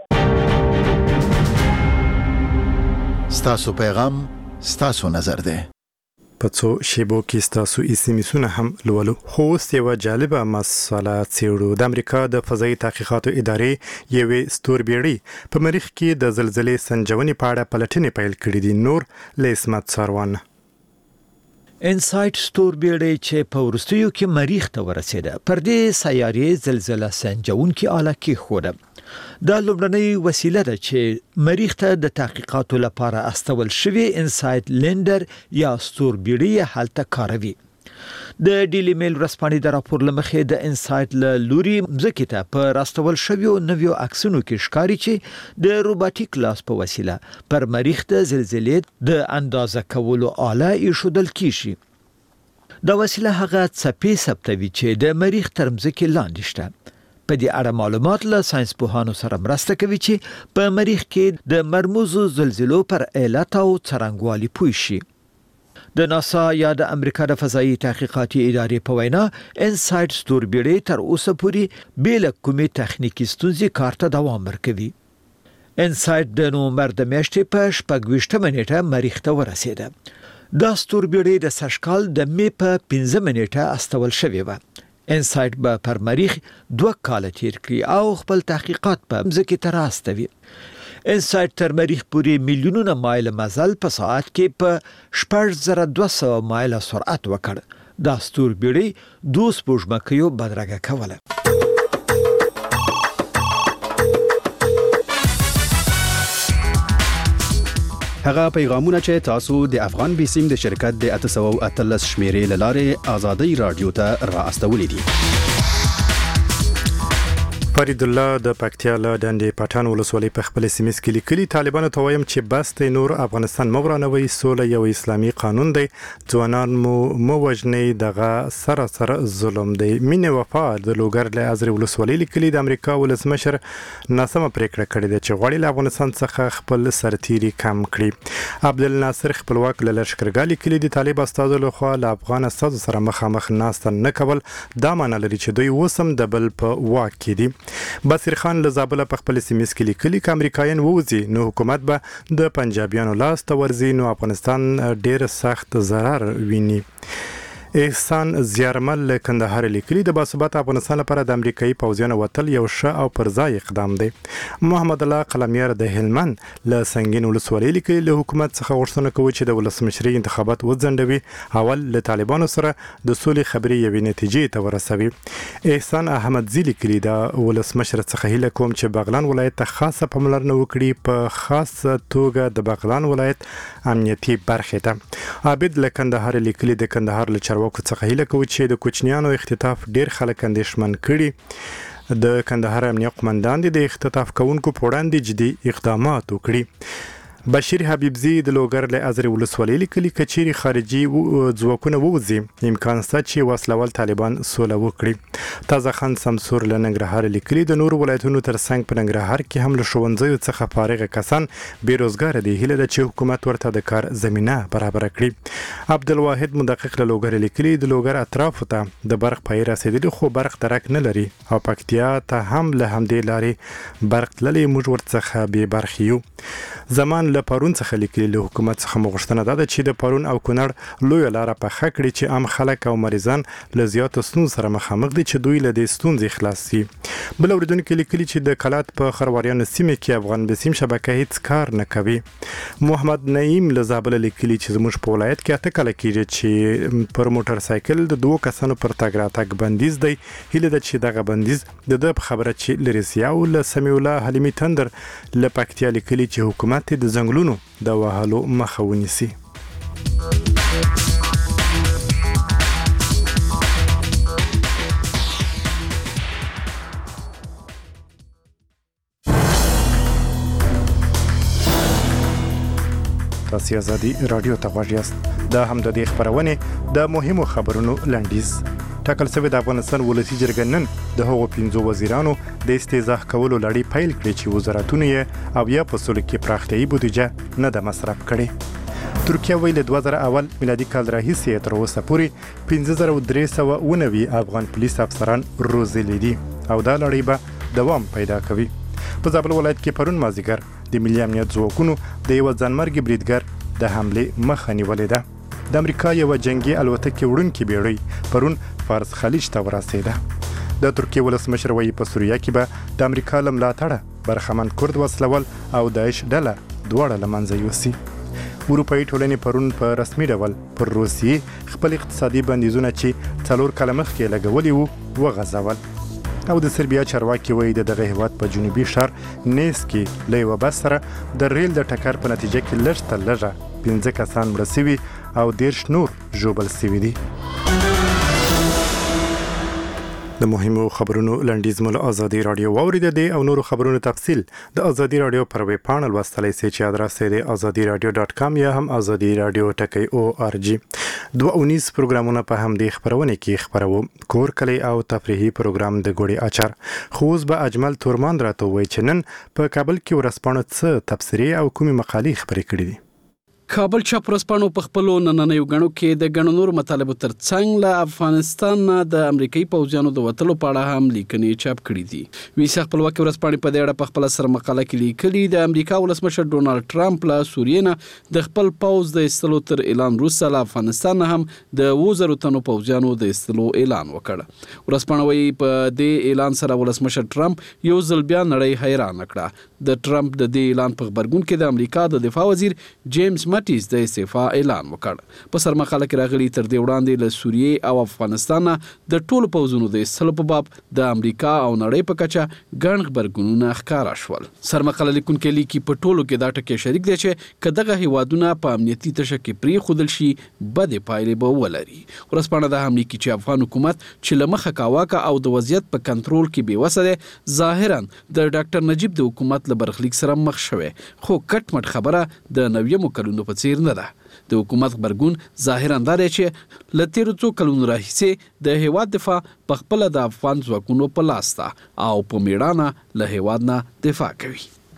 ستاسو پیغام ستاسو نظر دی. په څو شیبو کې ستاسو ایسیمیسونه هم لولو. خو اوس یوه جالبه مسله څیړو. د امریکا د فضایي تحقیقاتو ادارې یوې ستوربیړۍ په مریخ کې د زلزلې سنجونې په اړه پلټنې پیل کړي دي. نور له اسمت ساروان. انسایټ ستوربیړۍ چې په وروستیو کې مریخ ته ورسېده پر دې سیارې زلزله سنجونکې آله کېښوده. دا لومړنۍ وسیله ده چې مریخ ته د تحقیقاتو لپاره استول شوی انسایټ لینډر یا ستوربیړۍ هلته کاروي. د ډیلی میل ورځپاڼې د راپور لمخې د انسایټ له لوري مځکې ته په راستول شویو نویو عکسونو کې ښکاري چې د روباټیک لاس په وسیله پر مریخ د زلزلې د اندازه کولو آله ایښودل کیږي. دا وسیله هغه څپې ثبتوي چې د مریخ تر مځکې لاندې شته. په دې اړه معلومات له ساينس پوهانو سره مرسته کوي چې په مریخ کې د مرموزو زلزلو پر علت او څرنګوالي پوه شي. د ناسا یا د امریکا د فضایي تحقیقاتي ادارې په وینا انسایټ ستوربیړۍ تر اوسه پورې بې له کومې تخنیکي ستونزې کار ته دوام ورکوي. انسایټ د نومبر د میاشتې په شپږ ویشتمه نیټه مریخ ته ورسېده. دا ستوربیړۍ د سږکال د مې په پنځمه نیټه استول شوې وه. انسایټ به پر مریخ دوه کاله تیر کړي او خپل تحقیقات په مځکې ته راستوي. انسایټ تر مریخ پورې میلیونونه مایل مزل په ساعت کې په شپږ زره دوه سوه مایل سرعت وکړ. دا ستوربیړۍ دوه سپوږمکیو بدرګه کوله. هغه پیغامونه چې تاسو د افغان بیسیم د شرکت د اته سوه اتلس شمیرې له لارې ازادۍ رادیو ته را استولې دي. فرید الله د پکتیا له ډنډې پټان ولسوالۍ په خپل سیمه کې لیکلي طالبانو ته وایم چې بس ته نور افغانستان مورانوي سوله یو اسلامي قانون دی ځوانان مو مو وجنې دغه سره سره ظلم دی. مینه وفا د لوګر له ازري ولسوالۍ لیکلي د امریکا ولسمشر ناسمه پریکړه کړې ده چې غواړي له افغانستان څخه خپل سرتیري کم کړي. عبدالناصر خپلواک له لشکرګاه لیکلي د طالب استادو لخوا له افغان استادو سره مخامخ ناست نه کول دا معنی لري چې دوی وسم د بل په واک کې دي. بصیر خان له زابل په خپل سیمه کې لیکلي ک امریکایان ووزي نو حکومت به د پنجابیانو لاس ته ورزي نو افغانستان ډیر سخت ضرر ویني. احسان زیارمل له کندهار لیکلي د باثبات افغانستان لپاره د امریکایي پوځیانو وتل یو ښه او پر ځای اقدام دی. محمد الله قلمیار د هلمند له سنگین ولسوالۍ لیکلي له حکومت څخه غوښتنه کوي چې د ولسمشرۍ انتخابات وځنډوي، اول له طالبانو سره د سولې خبرې یوې نتیجې ته ورسوي. احسان احمدزي لیکلي د ولسمشر څخه هیله کوم چې بغلان ولایت ته خاصه پاملرنه وکړي، په خاصه توګه د بغلان ولایت امنیتي برخې ته. عابد له کندهار لیکلي د کندهار له چارواکو څخه هیله کوي چې د کوچنیانو اختطاف ډیر خلک اندېښمن کړي، د کندهار امنیه قومندان د اختطاف کوونکو په وړاندې جدي اقدامات وکړي. بشیر حبیبزی د لوګر له ازرې ولسوالۍ لیکلي کچيري خارجي ځواکونه ووځي امکان شته چې وسلوال طالبان سوله وکړي. تازه خان سمسور له ننګرهار لیکلي د نور ولایتونو ترڅنګ په ننګرهار کې هم له ښوونځیو څخه فارغ کسان بیروزګار دي، هیله ده چې حکومت ورته د کار زمینه برابر کړي. عبدالواحد مدقق له لوګر لیکلي د لوګر اطرافو ته د برق پای رسیدلی خو برق درک نه لري او پکتیا ته هم له همدې لارې برق تللی، موږ ورڅخه بې برخې یو. زمان له پرون څخه لیکلي له حکومت څخه مغوښتنه ده چې د پرون او کونړ لویه لاره پخه کړي چې عام خلک او مریضان له زیاتو ستونزو سره مخامخ دي چې دوی له دې ستونزې خلاص شي. بل اورېدونکي لیکلي چې د کلات په خرواريانو سیمه کې افغان بسیم شبکه هیڅ کار نه کوي. محمد نعیم له زابل لیکلي چې زموږ په ولایت کې اته کله کېږي چې پر موټر سایکل د دوه کسانو پر تګ راتګ بندیز دی، هیله ده چې دغه بندیز د ده په خبره چې لري سیاو له سمیع الله حلیمي تندر له پکتیا لیکلي چې حکومت د ځنګلونو د وهلو مخه ونیسي. تاسو ازادي رادیو ته غواړئ یاست، دا هم د دې خبرونه د مهمو خبرونو لنډیز. ټاکل شوی د افغانستان ولسی جرګه نن د هغو پنځو وزیرانو د استیضاح کولو لړۍ پیل کړې چې وزارتونه یې او یا په سولو کې پراختیایي بودیجه نه ده مصرف کړې. ترکیه ویل د دوه زره اول میلادي کال راهیسې تر اوسه پورې پنځه زره درې سوه اوه نوي افغان پولیس افسران روزلي دي او دا لړۍ به دوام پیدا کوي. په زابل ولایت کې پرون مازدیګر د ملي امنیت ځواکونو د یوه ځانمرګي بریدګر د حملې مخه نیولې ده. د امریکا یوه جنگي الوتکې وړونکې بیړۍ پرون فارس خلیج ته ورسېده. د ترکیې ولسمشر وایي په سوریه کې به د امریکا له ملاتړه برخمن کرد وسلول او داعش ډله دواړه له منځه یوسي. اروپایي ټولنې پرون په رسمي ډول پر روسیې خپل اقتصادي بندیزونه چې څلور کاله مخکې لګولي وو وغځول. او د سربیا چارواکي وایي د دغه هیواد په جنوبي ښار نیس کې له یوه بس سره د ریل د ټکر په نتیجه کې لږ تر لږه پنځه کسان مړه سوي او دېرش نور ژوبل سوي دي. د مهمو خبرونو لنډیز مو له ازادي رادیو واورېده دي او نورو خبرونو تفصیل د ازادي رادیو پر ویب پاڼه لوستلی سئ چې ادرس یې د ازادي رادیو ډاټ کام یا هم ازادي رادیو ټکی او آر جی. دوه اونیز پروګرامونه په همدې خبرونه کې خبرو، کور کلی او تفریحي پروګرام د ګوړې اچار. خو اوس به اجمل تورمان راته ووایي چې نن په کابل کې ورځپاڼو څه تبصرې او کومې مقالې خپرې کړې دي. کابل چاپ ورځپاڼو په خپلو نننیو غڼو کې د ګڼو نورو مطالبو ترڅنګ له افغانستان نه د امریکایي پوځیانو د وتلو په اړه هم لیکنې چاپ کړي دي. ویسا خپلواکي ورځپاڼې په دې اړه په خپل سر مقاله کې لیکلي د امریکا ولسمشر ډونالد ټرمپ له سوریې نه د خپل پوځ د ایستلو تر اعلان وروسته له افغانستان نه هم د اووه زرو تنو پوځیانو د ایستلو اعلان وکړ. ورځپاڼه وایي په دې اعلان سره ولسمشر ټرمپ یو ځل بیا نړۍ حیران کړه. د ټرمپ د دې اعلان په خبرګون کې د امریکا د دفاع وزیر جیمز مټیس د استعفا اعلان وکړ. په سر مقاله کې راغلي تر دې وړاندې له سوریې او افغانستان د ټولو پوځونو د ایستلو په باب د امریکا او نړۍ په کچه ګڼ خبرګونونه ښکاره شول. سر مقاله لیکونکي لیکي په ټولو کې دا ټکی شریک دی چې که دغه هیوادونه په امنیتي تشه کې پرېښودل شي بدې پایلې به ولري. ورځپاڼه دا هم لیکي چې افغان حکومت چې له مخه کاواکه او د وضعیت په کنټرول کې بېوسه دی، ظاهرا د ډاکټر نجیب د حکومت له برخلیک سره مخ شوی، خو کټ مټ خبره د نویمو کلونو په څیر نه ده. د حکومت خبرګون ظاهرا دا دی چې له تیرو څو کلونو راهیسې د هیواد دفاع په خپله د افغان ځواکونو په لاس ده او په میړانه له هیواد نه دفاع کوي.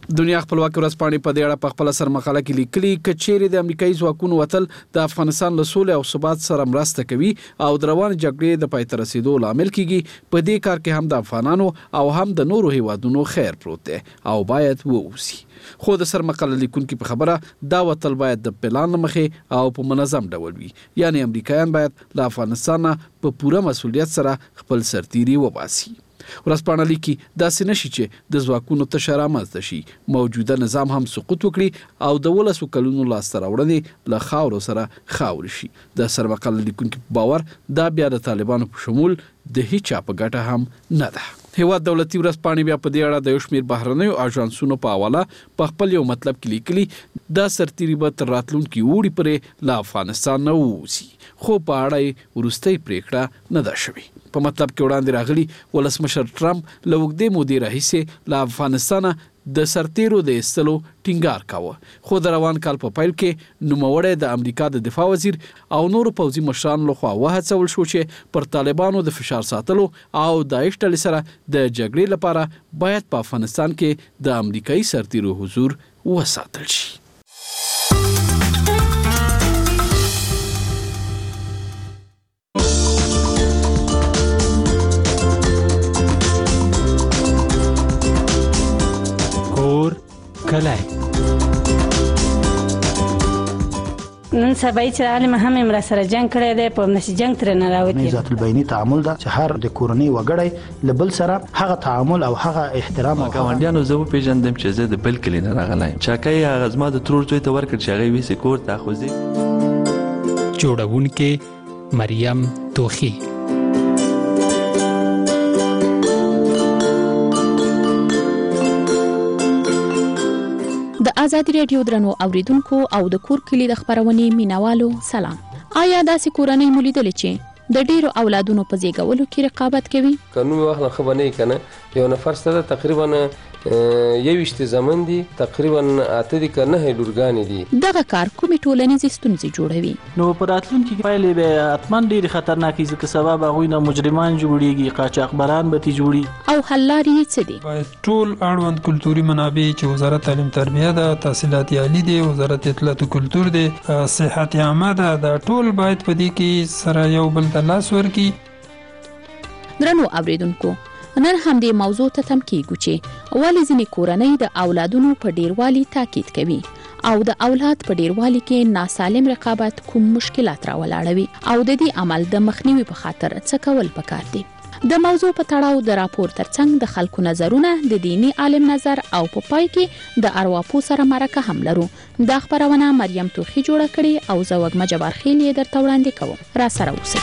دنیا خپلواکي ورځپاڼې په دې اړه په خپل سر مقاله کې لیکلي کچېرې د امریکایي ځواکونو وتل د افغانستان له سولې او ثبات سره مرسته کوي او د روان جګړې د پای ته رسیدو لامل کیږي په دې کار کې هم د افغانانو او هم د نورو هیوادونو خیر پروت دی او باید ووسی. خو د سر مقاله لیکونکو په خبره دا وتل باید د پلان مخې او په منظم ډول وي، یعنی امریکایان باید له افغانستان په پوره مسؤلیت سره خپل سرتیري وباسي. ورځپاڼه لیکي داسې نشي چې د ځواکونو تشه رامنځته شي، موجوده نظام هم سقوط وکړي او د ولسو کلونو لاسته راوړنې له خاورو سره خاورې شي. د سر مقاله لیکونکو په باور دا بیا د طالبانو په شمول د هیچا په ګټه هم نه ده. هیواد دولتي ورځپاڼې بیا په دې اړه د یو شمېر بهرنیو اژانسونو په حواله په خپل یو مطلب کې لیکلي دا سرتیري به تر راتلونکي اوړي پورې له افغانستان نه ووځي، خو په اړه یې وروستۍ پریکړه نه ده شوې. په مطلب کې وړاندې راغلي ولسمشر ټرمپ له اوږدې مودې راهیسې له افغانستانه د سرتیرو د ایستلو ټینګار کاوه، خو د روان کال په پیل کې نوموړی د امریکا د دفاع وزیر او نورو پوځي مشرانو لخوا وهڅول شو چې پر طالبانو د فشار ساتلو او داعش ډلې سره د جګړې لپاره باید په افغانستان کې د امریکایي سرتیرو حضور وساتل شي. کلای نن سبا چې عالم هم امر سره جنگ کړی دی، په نشي جنگ تر نه راوتی. ذات البینی تعامل دا چې هر د کورنۍ وګړی لبل سره هغه تعامل او هغه احترام او ګاونډیانو زه پیژندم چې زه د بل کلی نه راغلی چاکای هغه زما د ترور ځای ته ورکړ چې هغه وی سکور ته خوځي. جوړونکې مریم توخی. د آزادي رادیو درنو اوریدونکو او د کور کلی د خبرونې مینوالو سلام. آیا داسې کورنۍ مو لیدلې چې د ډیرو اولادونو په زیږولو کې رقابت کوي؟ قانون واخله خو باندې کنه یو نفر سره تقریبا یوشت زمن دي تقریبا اته دي کنه لورګانی دي. دغه کار کومې ټولنیزې ستونزې جوړوي؟ نو په راتلونکي کې پایلې به اتمن ډېر خطرناکې ځکه سبب هغوی نه مجرمان جوړیږي، قاچاقبران به تي جوړي. او حل لارې یې څه دي؟ باید ټول اړوند کلتوري منابع چې وزارت تعلیم تربیه ده، تحصیلات عالی دي، وزارت اطلاعات او کلتور دي، صحت عامه ده، دا ټول باید په دې کې سره یو بل ته لاس ورکړي. درنو اوریدونکو نن هم دې موضوع ته تم کیږو چې ولې ځینې کورنۍ د اولادونو په ډیروالي تاکید کوي او د اولاد په ډیروالي کې ناسالم رقابت کوم مشکلات راولاړوي او د دې عمل د مخنیوي په خاطر څه کول پکار دي. د موضوع په تړاو د راپور ترڅنګ د خلکو نظرونه، د دینی عالم نظر او په پا پای کې د ارواپو سره مرکه هم لرو. دا خبرونه مریم توخی جوړه کړې او زه وګمه جبار خیل یې درته وړاندې کوم. را سره اوسئ.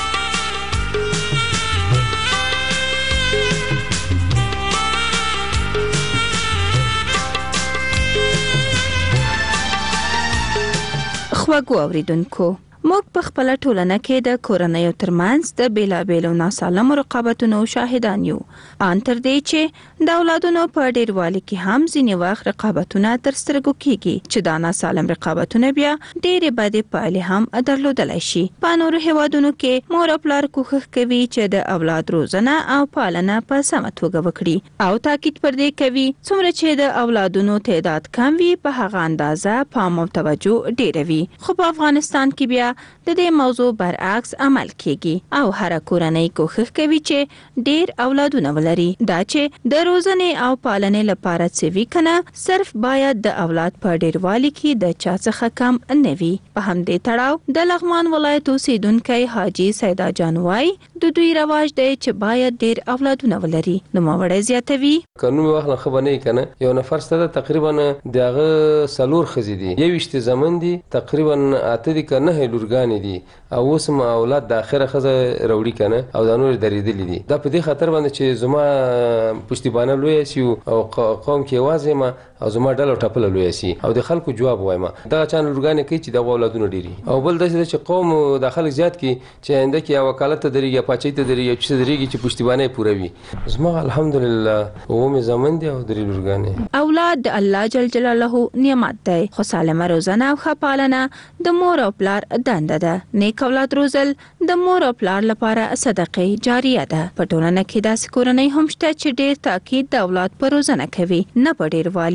خواږو اوریدونکو، موږ په خپل ټولنه کې د کورنیو ترمنځ د بیلابیلو ناسالمو رقابتونو شاهدان یو. ان تر دې چې د اولادونو په ډیروالي کې هم ځینې وخت رقابتونه تر سترګو کیږي چې دا ناسالم رقابتونه بیا ډېرې بدې پایلې هم درلودلی شي. په نورو هیوادونو کې مور او پلار کوښښ کوي چې د اولاد روزنه او پالنه په سمه توګه وکړي او تاکید پر دې کوي څومره چې د اولادونو تعداد کم وي په هغه اندازه پام او توجه ډېره وي. خو په افغانستان کې بیا د دې موضوع برعکس عمل کیږي او هر کورنۍ کوښښ کوي چې ډیر اولادونه ولري. دا چې د روزنې او پالنې لپاره څه وی کنه صرف باید د اولاد په ډیروالي کې د چا څخه کم نه وي. په همدې تړاو د لغمان ولایت اوسیدونکی حاجی سیدا جانوای د دوی رواج دی چې باید ډیر اولادونه ولري. نو ماوړی زیاتوي قانون واخله خو باندې کنه یو نفر سره تقریبا دغه سلور خزي دي، یوشت زمن دي تقریبا اته دي کنه لورګانی دي او اوس ما اولاد د اخره خزه وروړي کنه او د نور درېدلې دي. دا په دې خاطر باندې چې زما پښتیبانه لوی سي او قوم کې وازه ما او زما ډله ټپله لوی سي او د خلکو جواب وایم دا چان لورګانی کوي چې د اولادونو ډيري او بل د چې قوم د خلک زیات کی چې انده کې وکالت درېږي پچې ته درېږي چې درېږي چې پښتیبانه پوره وي. زما الحمدلله او مې زمون دي او درې لورګانی. اولاد د الله جل جلاله نعمت دی، خو سالمه روزنه او خپالنه د مور او پلار دنده ده. نیک اولاد روزل د مور او پلار لپاره صدقه جاریه ده. په ټولنه کې داسې کورنۍ هم شته چې ډېر تاکید د اولاد پر روزنه کوي، نه په ډیروالي.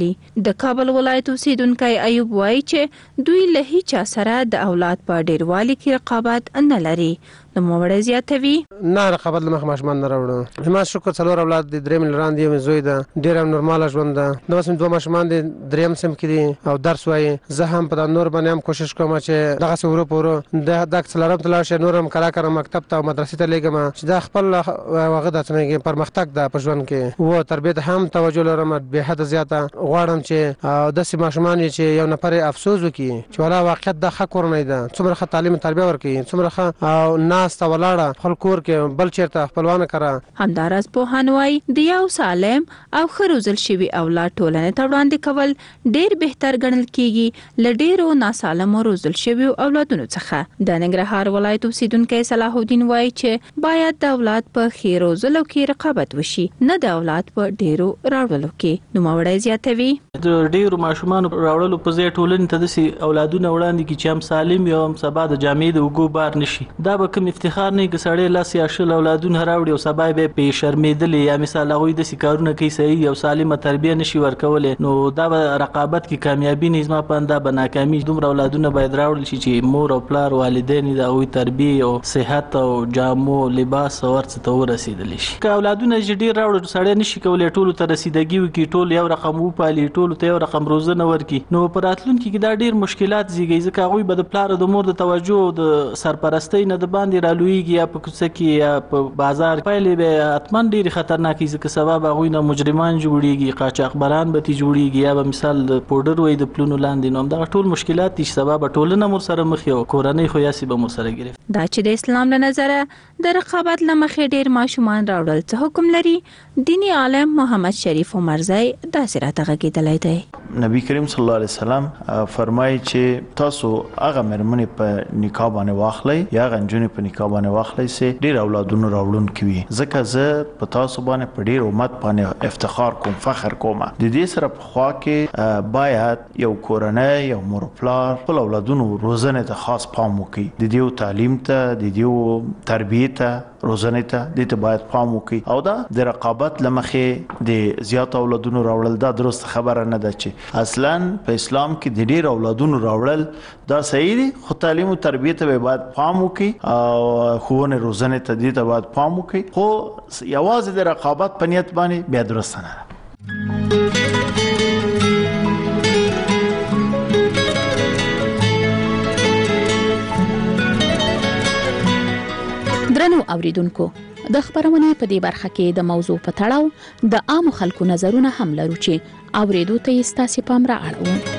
د کابل ولایت اوسیدونکي ایوب وایي چې دوی له هیچا سره د اولاد په ډیروالي کې رقابت نه لري. نو موړ زیاتوي نه رقابت له مخه ماشومان نه راوړو. زما شکر څلور اولاد دي، درې ملران دي، زوی ده، ډیر نورمال ژوند ده. نو سم دوه ماشومان دي، دریم سم کې دي او درس وایي. زه هم په نور باندې هم کوشش کوم چې دغه څورو پورو د د څلورم تلل شي نورم کلا کړم مکتب ته او مدرسې ته لګم چې دا خپل وغه د څنګه پرمختګ د پښون کې و تربیت هم توجه لرم به حد زیاته غواړم چې د سیمه ماشومان چې یو نفر افسوس وکي چې ولا واقعیت د حق ورنه ده څومره ښه تعلیم تربیه ورکي څومره او ناس ته ولاړه خپل کور کې بل چیرته خپلوانه کړه. همدارس په هنوای د یو سالم او خروزل شوی اولاد ټولنه ته وړاندې کول ډیر بهتر ګڼل کیږي لډیرو ناسالم روزل شوی اولادونو څخه. د ننګرهار ولایت اوسیدونکي صلاح الدین وایي چې باید د اولاد په خیروزلو کې رقابت وشي نه د اولاد په ډیرو راوړلو کې. نو موړی زیاتوي د ډیرو ماشومان راوړلو په ځای ټولنې ته د اولادونو وړاندې کی چې هم سالم یو هم سبا د جامعې د وګو بار نشي. دا به کوم افتخار نه کې سړی لاس یا شل اولادونه راوړي او سبا به په شرمېدل یا مثال هغه د سکارونه کوي صحیح او سالمه تربیه نشي ورکولې. نو دا به رقابت کې کامیابی نه زما پنده به ناکامي. دومره اولادونه باید راوړل شي چې مور او پلار والدین د هغوی تربیه او صحت او جامو لباس او ورڅ ته ورسېدل شي. که اولادونه چې ډیر راوړل سړی نشي کولای ټولو ته رسیدګي وکړي ټول یو رقم وپالي ټولو ته یو رقم روزنه ورکړي نو په راتلونکي کې دا ډیر مشکلات زیږي ځکه هغوی به د پلار او د مور د توجه او د سرپرستۍ نه د باندې رالویږي یا په کوڅه کې یا په بازار پایلې به حتما ډېرې خطرناکې ځکه سبا به هغوی نه مجرمان جوړېږي قاچاقبران به ترې جوړېږي یا به مثال د پوډر وایي د پلونو لاندې نو همدغه ټول مشکلات دي چې سبا به ټولنه مور سره مخ او کورنۍ خو یاسې به مور سره ګرفت. دا چې د اسلام له نظره د رقابت له مخې ډېر ماشومان راوړل څه حکم لري دیني عالم محمد شریف عمرزی داسې راته غږېدلی دی. نبی کریم صلی الله علیه وسلم فرمایي چې تاسو هغه مېرمنې په نکاح باندې واخلئ یا هغه نجونې په نکاح باندې واخلئ چې ډېر اولادونه راوړونکي وي ځکه زه په تاسو باندې په ډېر امت باندې افتخار کوم فخر کوم. د دې سره په خوا کې باید یو کورنۍ یو مور پلار خپل اولادونو روزنې ته خاص پام وکړي د دې تعلیم ته د دې تربیې ته روزنې ته دې ته باید پام وکړي او دا د رقابت له مخې د زیات اولادونو راوړل دا درست خبره نه ده چې اصلا په اسلام کې د ډېر اولادونو راوړل دا صحیح دي خو تعلیم او تربیې ته باید پام وکړي او ښوونې روزنې ته دې ته باید پام وکړي خو یوازې د رقابت په نیت باندې بیا درست نه ده. درنو اوریدونکو د خبرونې په دې برخه کې د موضوع په تړاو د عام خلکو نظرونه هم لرو چې اوریدو ته یې ستاسو پام را اړوو.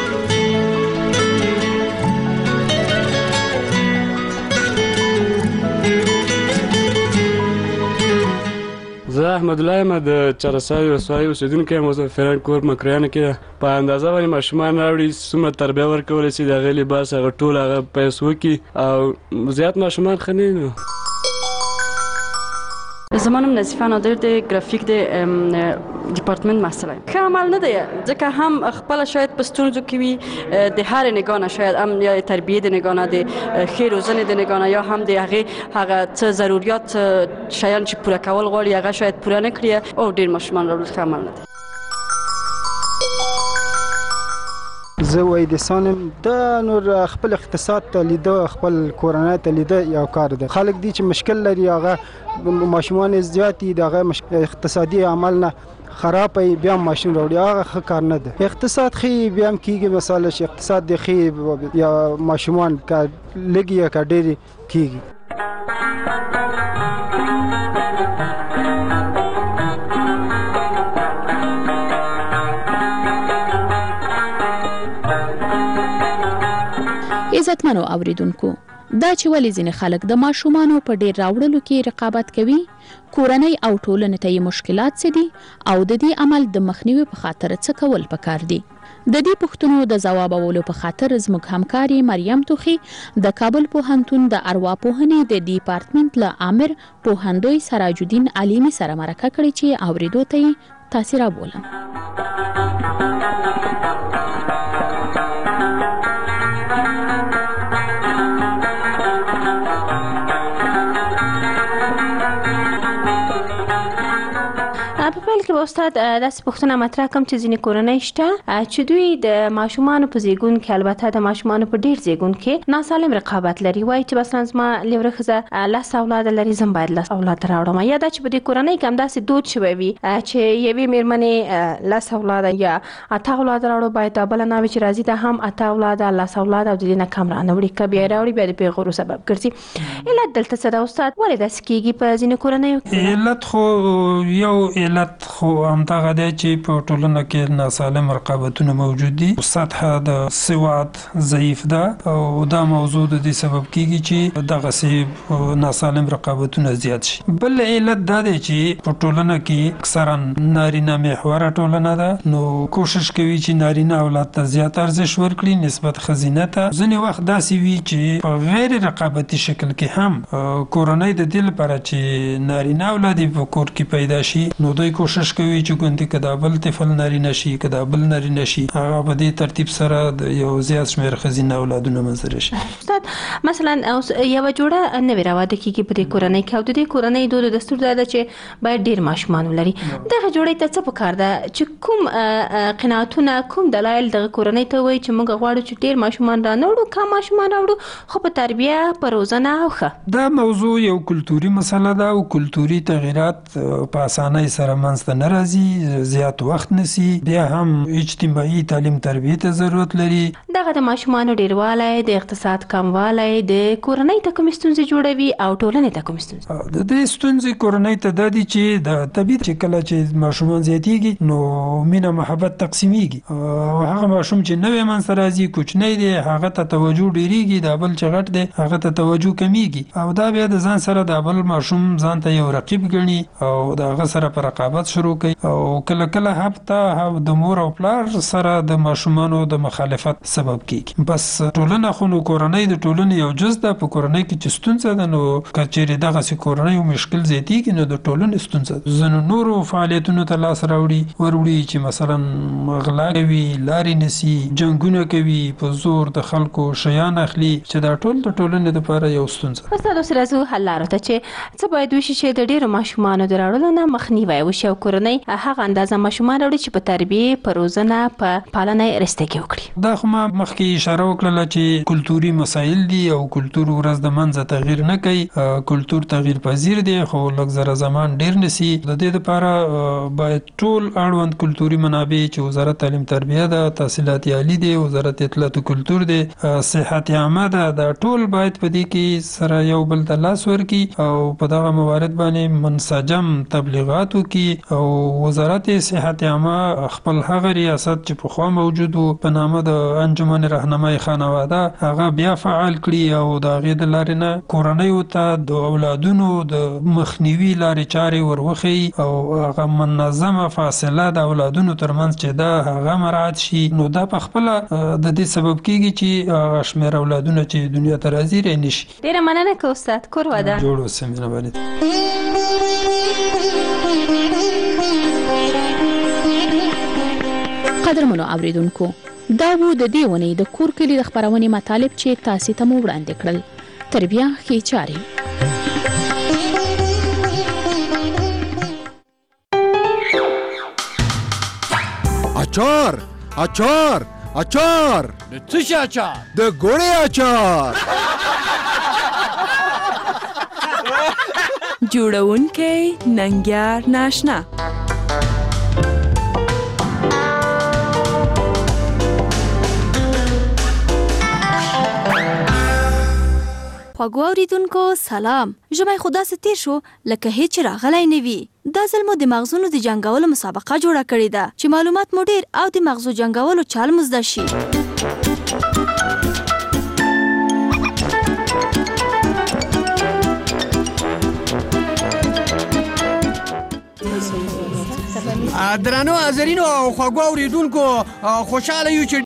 زه احمد الله یم د چرسای ولسوالۍ اوسیدونکی یم. اوس فرهنګ کور مکریانو کې په اندازه باندې ماشومان راوړي څومره تربیه ورکولی شي د هغې لباس هغه ټول هغه پیسو کې او زیات ماشومان ښه نه نو. زما نوم نظیفه نادر دی ګرافیک د ډپارتمنټ محصل یم. ښه عمل نه دی ځکه هم خپله شاید په ستونزو کې وي د هر نګاه نه شاید هم یا تربیې د نګاه نه د ښې روزنې د نګاه نه یا هم د هغې هغه څه ضروریات شیان چې پوره کول غواړي هغه شاید پوره نه کړي او ډېر ماشومان راوړل ښه عمل نه دی. زه وای د سانم د نور خپل اقتصاد ته لیده خپل کورنۍ ته لیده یو کار دی. خلک دي چې مشکل لري هغه ماشومان زیات دي دغه اقتصادي عمل نه خراب بیا ماشین راوړي هغه ښه کار نه دی. اقتصاد خې بیا هم کېږي مثلا چې اقتصاد دی خې یا ماشومان کا لګي یا کا ډېرې کېږي. عزتمنو اوریدونکو دا چې ولې ځینې خلک د ماشومانو په ډیر راوړلو کې رقابت کوي کورنۍ او ټولنې ته یې مشکلات څه دي او د دې عمل د مخنیوي په خاطر څه کول پکار دي. د دې پوښتنو د ځوابولو په خاطر زموږ همکاري مریم توخي د کابل پوهنتون د ارواپوهنې د ډپارتمنټ له امر پوهندوی سراج الدین علیمی سره مرکه کړې چې اوریدو ته تاثیر راوړم. په پیل کې به استاد داسې پوښتنه مطرح کوم چې ځینې کورنۍ شته چې دوی د ماشومانو په زیږون کې البته د ماشومانو په ډیر زیږون کې ناسالم رقابت لري، وایي چې مثلا زما لیوره ښځه لس اولاد لري، زم باید لس اولاد راوړم، یا دا چې په دې کورنۍ کې هم داسې دود شوی وي چې یوې مېرمنې لس اولاد یا اته اولاد راوړو، باید دا بله نه وي چې راځي دا هم اته اولاد لس اولاد او د دې نه کم رانه وړي، که بیا یې راوړي بیا د پیغورو سبب ګرځي. علت دلته څه ده استاد؟ ولې داسې کېږي په ځینې کورنیو کې؟ علت خو یو علت خو همدغه دی چې په ټولنه کې ناسالم رقابتونه موجود دي، سطحه د سواد ضعیف ده او دا موضوع د دې سبب کېږي چې دغسې ناسالم رقابتونه زیات شي. بل علت دا دی چې په ټولنه کې اکثرا نارینه محوره ټولنه ده، نو کوشش کوي چې نارینه اولاد ته زیات ارزښت ورکړي نسبت ښځینه ته. ځینې وخت داسې وي چې په غیر رقابتي شکل کې هم کورنۍ د دې لپاره چې نارینه اولاد په کور کې پیدا شي نو دوی کوشش کوي چې ګوندې که دا بل طفل نارینه شي که دا بل نارینه شي هغه په دې ترتیب سره د یو زیات شمېر ښځینه اولادونه منځته راشي. استاد مثلا یوه جوړه نوې راواده کېږي په دې کورنۍ کې او د دې کورنۍ دود دستور دا ده چې باید ډېر ماشومان ولري، دغه جوړې ته څه پکار ده چې کوم قناعتونه کوم دلایل دغه کورنۍ ته وایي چې موږ غواړو چې ډېر ماشومان را نه وړو، کم ماشومان راوړو خو په تربیه په روزنه او ښه؟ دا موضوع یو کلتوري مسله ده او کلتوري تغیرات په اسانۍ سره منځته نه راځي، زیات وخت نیسي، بیا هم اجتماعي تعلیم تربیې ته ضرورت لري. دغه د ماشومانو ډیروالی، د اقتصاد کموالی د کورنۍ ته کومې ستونزې جوړوي او ټولنې ته کومې ستونزې؟ د دې ستونزې کورنۍ ته دا دي چې د طبیعت چې کله چې ماشومان زیاتېږي نو مینه محبت تقسیمیږي او هغه ماشوم چې نوی منځته راځي کوچنی دی هغه ته توجه ډېرېږي، دا بل چې غټ دی هغه ته توجه کمیږي او دا بیا د ځان سره د بل ماشوم ځان ته یو رقیب ګڼي او د هغه سره په رقابت شروع کوي او کله کله هفته د مور او پلار سره د ماشومانو د مخالفت سبب کیږي. بس ټولنه خو نو کورنۍ د ټولنې یو جز ده، په کورنۍ کې چې ستونزه ده نو که چیرې دغسې کورنۍ مشکل زیاتېږي نو د ټولنې ستونزه ده. ځینو نورو فعالیتونو ته لاس راوړي وروړي چې مثلا غلا کوي، لارې نیسي، جنګونه کوي، په زور د خلکو شیان اخلي، چې دا ټول د ټولنې لپاره یو ستونزه. استاد اوس راځو حل لارو ته چې څه باید وشي چې د ډېرو ماشومانو د راوړلو نه مخنیوی وشي او کورنۍ هغه اندازه ماشومان راوړي چې په تربیې، په روزنه، په پالنه یې رسته وکړي. دا خو ما مخکې اشاره وکړله چې کلتوري مسایل دي او کلتور ورځ د منځه تغییر نه کوي، کلتور تغییر پذیر دی خو لږ زره زمان ډېر نیسي. د دې لپاره باید ټول اړوند کلتوري منابع چې وزارت تعلیم تربیه ده، تحصیلات عالی دی، وزارت اطلاعات و کلتور دی، صحت عامه ده، دا ټول باید په دې کې سره یو بل ته لاس ورکړي او په دغه موارد باندې منسجم تبلیغات وکړي او وزارت صحت عامه خپل هغه ریاست چې پخوا موجود و په نامه د انجمن راهنمای خانواده هغه بیا فعال کړي او د هغې د لارې نه کورنیو ته د اولادونو د مخنیوي لارې چارې وروښیي او هغه منظمه فاصله د اولادونو ترمنځ چې دا هغه مراعات شي، نو دا په خپله د دې سبب کېږي چې هغه شمېر اولادونه چې دنیا ته راځي رې نه شي. ډېره مننه که استاد کور وده جوړ اوسه مهرباني. قدرمنو اوریدونکو، دا وو د دې ونې د کور کلي د خپرونې مطالب چې تاسو ته مو وړاندې کړل. تر بیا ښې چارې. اچار اچار اچار د څه شي اچار؟ د ګوړې اچار. جوړونکی ننګیار ناشنا. خواږو اوریدونکو سلام. ژمی خو داسې تیر شو لکه هیڅ راغلی نه وي. دا ځل مو د مغزونو د جنګولو مسابقه جوړه کړې ده چې معلومات مو ډیر او د مغزو جنګولو چال مو زده شي. درنو حاضرینو او خواږو اوریدونکو، خوشحاله یو چې